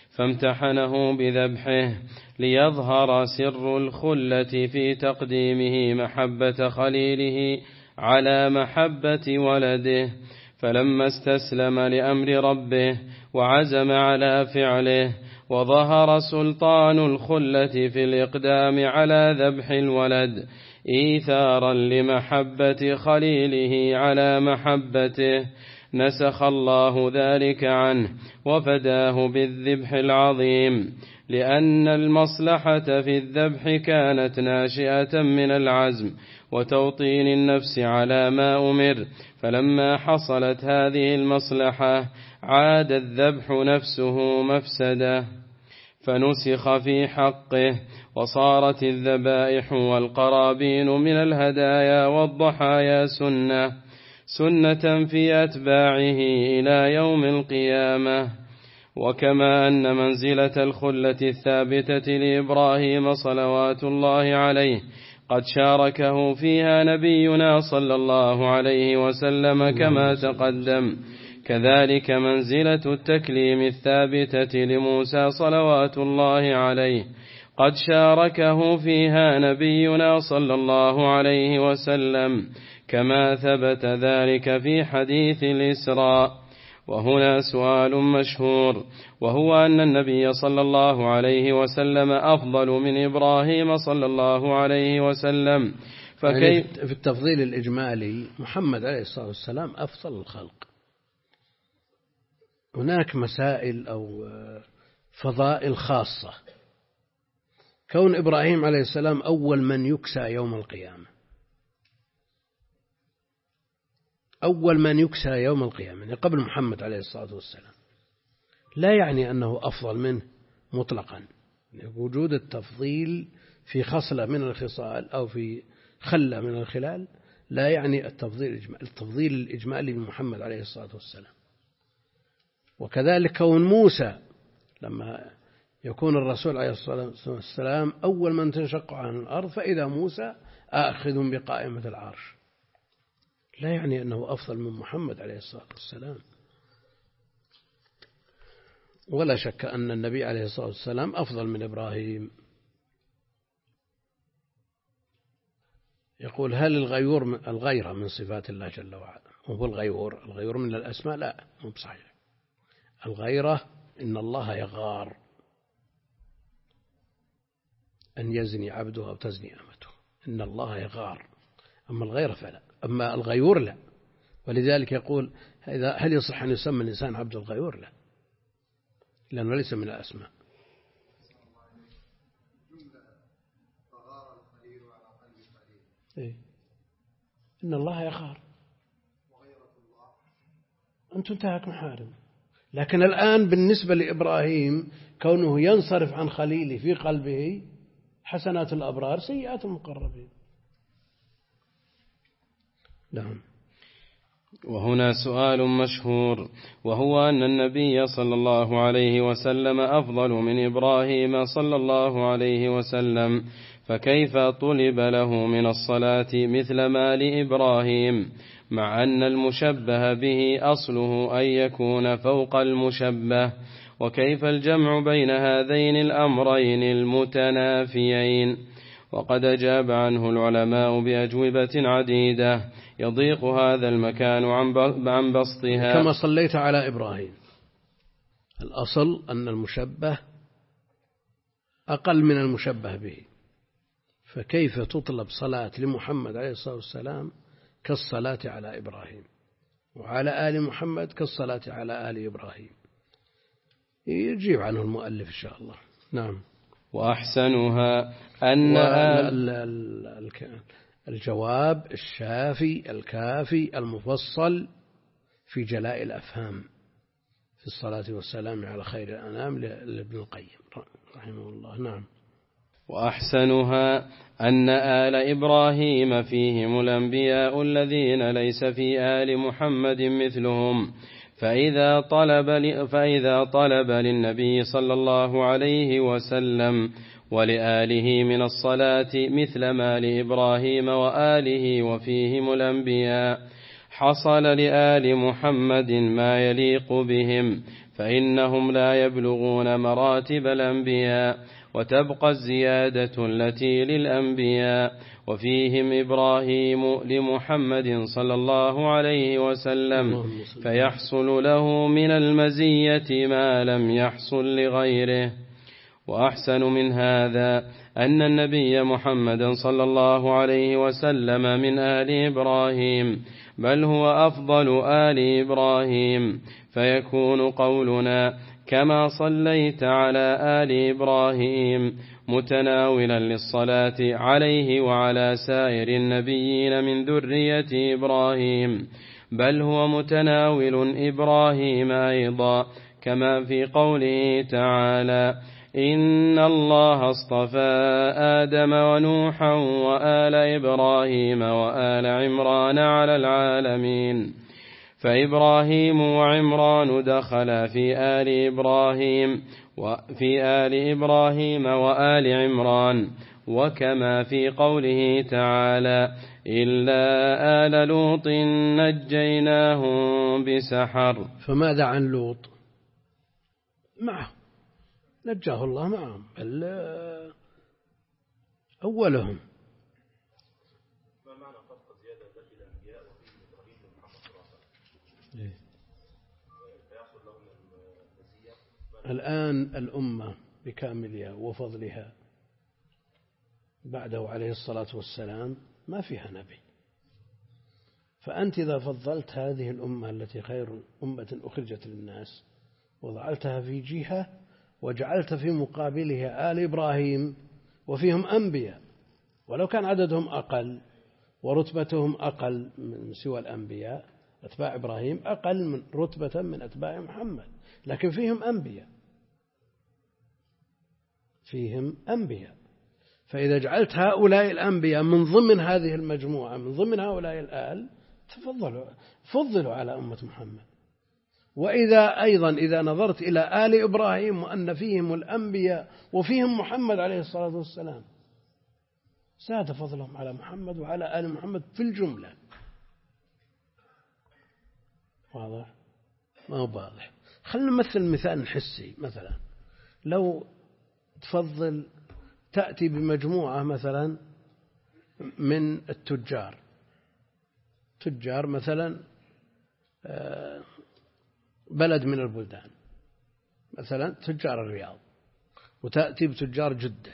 فامتحنه بذبحه ليظهر سر الخلة في تقديمه محبة خليله على محبة ولده. فلما استسلم لأمر ربه وعزم على فعله، وظهر سلطان الخلة في الإقدام على ذبح الولد إيثارا لمحبة خليله على محبته، نسخ الله ذلك عنه وفداه بالذبح العظيم، لأن المصلحة في الذبح كانت ناشئة من العزم وتوطين النفس على ما أمر. فلما حصلت هذه المصلحة عاد الذبح نفسه مفسدة، فنسخ في حقه، وصارت الذبائح والقرابين من الهدايا والضحايا سنة سنة في أتباعه إلى يوم القيامة. وكما أن منزلة الخلة الثابتة لإبراهيم صلوات الله عليه قد شاركه فيها نبينا صلى الله عليه وسلم كما تقدم، كذلك منزلة التكليم الثابتة لموسى صلوات الله عليه قد شاركه فيها نبينا صلى الله عليه وسلم، كما ثبت ذلك في حديث الإسراء. وهنا سؤال مشهور، وهو أن النبي صلى الله عليه وسلم أفضل من إبراهيم صلى الله عليه وسلم، فكيف يعني في التفضيل الإجمالي محمد عليه الصلاة والسلام أفضل الخلق. هناك مسائل أو فضائل خاصة، كون إبراهيم عليه السلام أول من يكسى يوم القيامة، أول من يكسى يوم القيامة يعني قبل محمد عليه الصلاة والسلام، لا يعني أنه أفضل منه مطلقا. وجود التفضيل في خصلة من الخصال أو في خلة من الخلال لا يعني التفضيل الإجمالي، التفضيل الإجمالي لمحمد عليه الصلاة والسلام. وكذلك كون موسى لما يكون الرسول عليه الصلاة والسلام أول من تنشق عن الأرض فإذا موسى آخذ بقائمة العرش، لا يعني أنه أفضل من محمد عليه الصلاة والسلام. ولا شك أن النبي عليه الصلاة والسلام أفضل من إبراهيم. يقول هل الغيور من الغيرة من صفات الله جل وعلا؟ وهو الغيور الغيور من الأسماء؟ لا، مو بصحيح. الغيرة إن الله يغار أن يزني عبده أو تزني أمته، إن الله يغار. أما الغيرة فلا، أما الغيور لا. ولذلك يقول هل يصح أن يسمى الإنسان عبد الغيور؟ لا، لأنه ليس من الأسماء. إيه؟ إن الله يغار أن تنتهك محارم. لكن الآن بالنسبة لإبراهيم كونه ينصرف عن خليله في قلبه حسنات الأبرار سيئات المقربين. نعم. وهنا سؤال مشهور، وهو أن النبي صلى الله عليه وسلم أفضل من إبراهيم صلى الله عليه وسلم، فكيف طلب له من الصلاة مثل ما لإبراهيم، مع أن المشبه به أصله أن يكون فوق المشبه، وكيف الجمع بين هذين الأمرين المتنافيين؟ وقد أجاب عنه العلماء بأجوبة عديدة يضيق هذا المكان عن بسطها. كما صليت على إبراهيم، الأصل أن المشبه أقل من المشبه به، فكيف تطلب صلاة لمحمد عليه الصلاة والسلام كالصلاة على إبراهيم، وعلى آل محمد كالصلاة على آل إبراهيم؟ يجيب عنه المؤلف إن شاء الله. نعم. وأحسنها أن الجواب الشافي الكافي المفصل في جلاء الأفهام في الصلاة والسلام على خير الأنام لابن القيم رحمه الله. نعم. وأحسنها أن آل إبراهيم فيهم الأنبياء الذين ليس في آل محمد مثلهم، فإذا طلب, فإذا طلب للنبي صلى الله عليه وسلم ولآله من الصلاة مثل ما لإبراهيم وآله وفيهم الأنبياء، حصل لآل محمد ما يليق بهم، فإنهم لا يبلغون مراتب الأنبياء، وتبقى الزيادة التي للأنبياء، وفيهم إبراهيم لمحمد صلى الله عليه وسلم، فيحصل له من المزية ما لم يحصل لغيره. وأحسن من هذا أن النبي محمد صلى الله عليه وسلم من آل إبراهيم، بل هو أفضل آل إبراهيم، فيكون قولنا كما صليت على آل إبراهيم متناولا للصلاة عليه وعلى سائر النبيين من ذرية إبراهيم، بل هو متناول إبراهيم أيضا، كما في قوله تعالى: إن الله اصطفى آدم ونوحا وآل إبراهيم وآل عمران على العالمين، فإبراهيم وعمران دخل في آل إبراهيم وفي آل إبراهيم وآل عمران، وكما في قوله تعالى: إلا آل لوط نجيناهم بسحر. فماذا عن لوط؟ معه نجاه الله معهم، بل أولهم. ما معنى فرق زيادة التي الأنبياء وفيه إبراهيم ومحمد صلى الله عليه وسلم؟ فيحصل لهم المزية. الآن الأمة بكاملها وفضلها بعده عليه الصلاة والسلام ما فيها نبي، فأنت إذا فضلت هذه الأمة التي خير أمة أخرجت للناس وضعلتها في جهة وجعلت في مقابلها آل إبراهيم وفيهم أنبياء، ولو كان عددهم أقل ورتبتهم أقل من سوى الأنبياء، أتباع إبراهيم أقل من رتبة من أتباع محمد، لكن فيهم أنبياء فيهم أنبياء فإذا جعلت هؤلاء الأنبياء من ضمن هذه المجموعة من ضمن هؤلاء الآل تفضلوا فضلوا على أمة محمد. وإذا أيضا إذا نظرت إلى آل إبراهيم وأن فيهم الأنبياء وفيهم محمد عليه الصلاة والسلام، زاد فضلهم على محمد وعلى آل محمد في الجملة. واضح؟ ما هو واضح. خلينا نمثل مثال حسي. مثلا لو تفضل تأتي بمجموعة مثلا من التجار تجار مثلا بلد من البلدان، مثلا تجار الرياض، وتأتي بتجار جدة،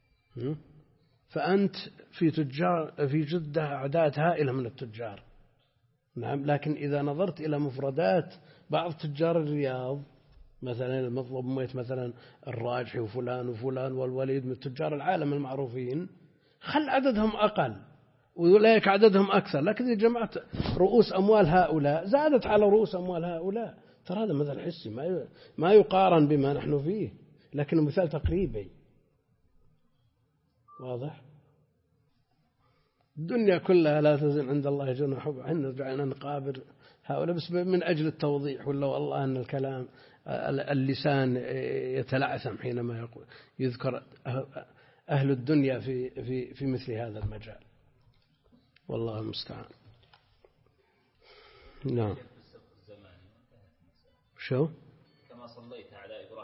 فأنت في تجار في جدة أعداد هائلة من التجار، نعم، لكن إذا نظرت إلى مفردات بعض تجار الرياض، مثلا المطلب ميت مثلا الراجحي وفلان وفلان والوليد من تجار العالم المعروفين، خل عددهم أقل وأولئك عددهم أكثر، لكن إذا جمعت رؤوس أموال هؤلاء زادت على رؤوس أموال هؤلاء. ترى هذا مثل حسي ما يقارن بما نحن فيه، لكنه مثال تقريبي. واضح؟ الدنيا كلها لا تزن عند الله جناح بعوضة، حين رجعنا نقابل هؤلاء بس من أجل التوضيح، ولا والله أن الكلام اللسان يتلعثم حينما يقول يذكر أهل الدنيا في في في مثل هذا المجال، والله المستعان. نعم. شو؟ كما صليت على إبراهيم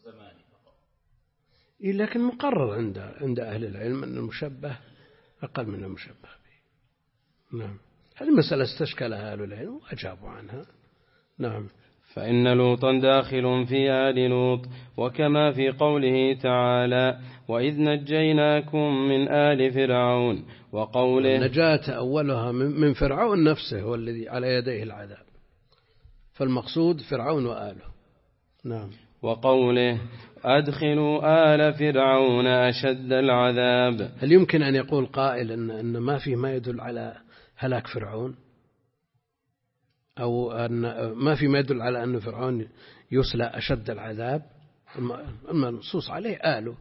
زماني فقط. إيه لكن مقرر عند عند أهل العلم أن المشبه أقل من المشبه به. نعم، هذه مسألة استشكلها أهل العلم وأجابوا عنها. نعم. فإن لوطا داخل في آل لوط، وكما في قوله تعالى وإذ نجيناكم من آل فرعون، وقوله النجاة أولها من فرعون نفسه هو الذي على يديه العذاب، فالمقصود فرعون وآله. نعم. وقوله أدخلوا آل فرعون أشد العذاب. هل يمكن أن يقول قائل إن, إن ما في ما يدل على هلاك فرعون، أو أن ما في ما يدل على أن فرعون يسلى أشد العذاب؟ المنصوص عليه آله،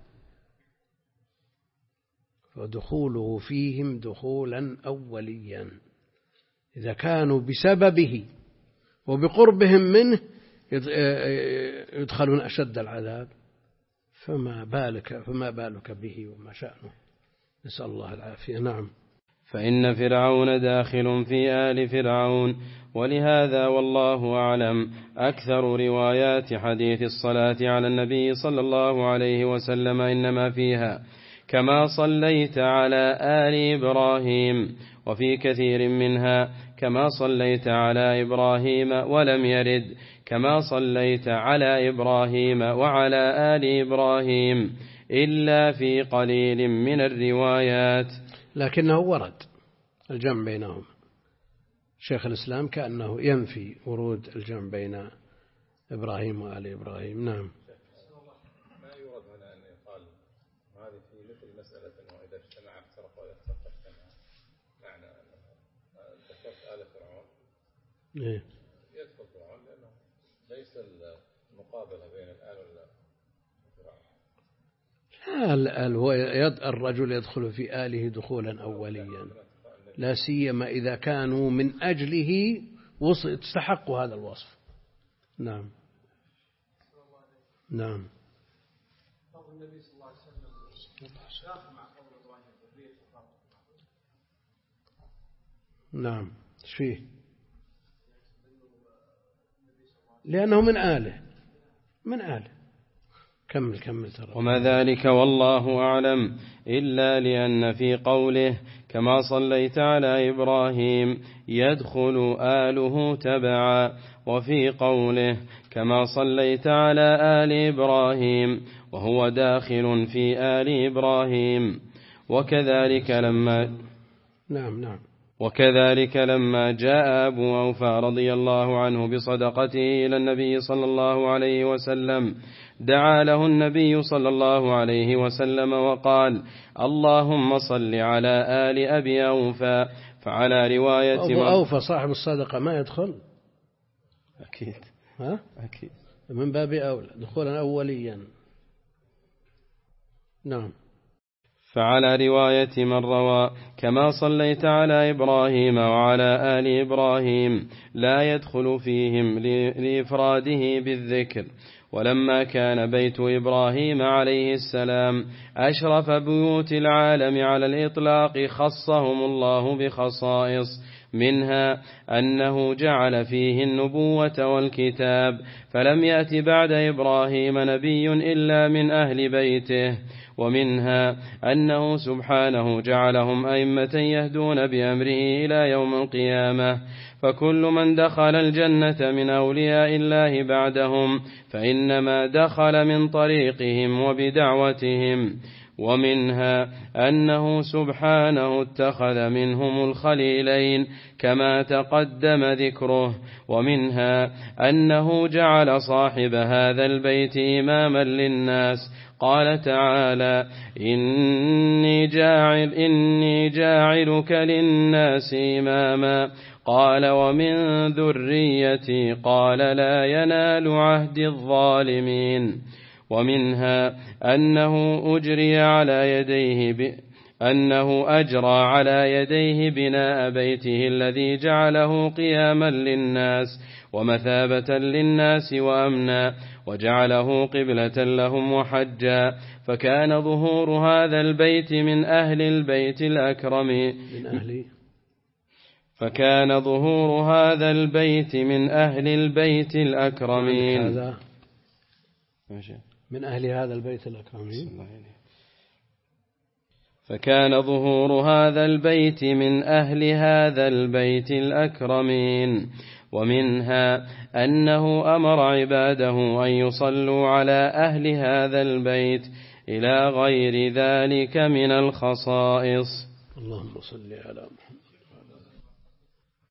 فدخوله فيهم دخولا أوليا إذا كانوا بسببه وبقربهم منه يدخلون أشد العذاب، فما بالك فما بالك به وما شأنه، نسأل الله العافية. نعم. فإن فرعون داخل في آل فرعون، ولهذا والله أعلم أكثر روايات حديث الصلاة على النبي صلى الله عليه وسلم إنما فيها كما صليت على آل إبراهيم، وفي كثير منها كما صليت على إبراهيم، ولم يرد كما صليت على إبراهيم وعلى آل إبراهيم إلا في قليل من الروايات، لكنه ورد الجمع بينهم. شيخ الإسلام كأنه ينفي ورود الجمع بين إبراهيم وآل إبراهيم. نعم. ما يورد هنا أن يقال هذه في مثل مسألة أنه إذا اجتمع افترق وإذا افترق اجتمع، معنى أن ذكرت آل فرعون إيه؟ يدخل فرعون لأنه ليس المقابلة بين الآل والفرعون. هو الرجل يدخل في آله دخولا أوليا، لا سيما إذا كانوا من أجله استحقوا هذا الوصف. نعم. نعم. نعم. ايش فيه؟ لأنه من آله من آله. كمل كمل ترى. وما ذلك والله أعلم إلا لأن في قوله كما صليت على إبراهيم يدخل آله تبعا، وفي قوله كما صليت على آل إبراهيم وهو داخل في آل إبراهيم. وكذلك لما نعم نعم وكذلك لما جاء أبو أوفى رضي الله عنه بصدقته إلى النبي صلى الله عليه وسلم دعا له النبي صلى الله عليه وسلم وقال اللهم صل على آل أبي أوفى. فعلى رواية أبو أوفى صاحب الصدقة ما يدخل أكيد ها؟ أكيد من باب أولى دخولا أوليا. نعم. فعلى رواية من روى كما صليت على إبراهيم وعلى آل إبراهيم لا يدخل فيهم لإفراده بالذكر. ولما كان بيت إبراهيم عليه السلام أشرف بيوت العالم على الإطلاق خصهم الله بخصائص، منها أنه جعل فيه النبوة والكتاب، فلم يأت بعد إبراهيم نبي إلا من أهل بيته، ومنها أنه سبحانه جعلهم أئمة يهدون بأمره إلى يوم القيامة، فكل من دخل الجنة من أولياء الله بعدهم فإنما دخل من طريقهم وبدعوتهم. ومنها أنه سبحانه اتخذ منهم الخليلين كما تقدم ذكره. ومنها أنه جعل صاحب هذا البيت إماما للناس، قال تعالى إني جاعل إني جاعلك للناس إماما، قال ومن ذريتي، قال لا ينال عهد الظالمين. ومنها أنه أجري على يديه ب... أنه أجرى على يديه بناء بيته الذي جعله قياما للناس ومثابة للناس وأمنا، وجعله قبلة لهم وحجا، فكان ظهور هذا البيت من أهل البيت الأكرم من أهل فكان ظهور هذا البيت من أهل البيت الأكرمين. هذا من أهل هذا البيت الأكرمين. فكان ظهور هذا البيت من أهل هذا البيت الأكرمين. ومنها أنه أمر عباده أن يصلوا على أهل هذا البيت إلى غير ذلك من الخصائص. اللهم صل على محمد.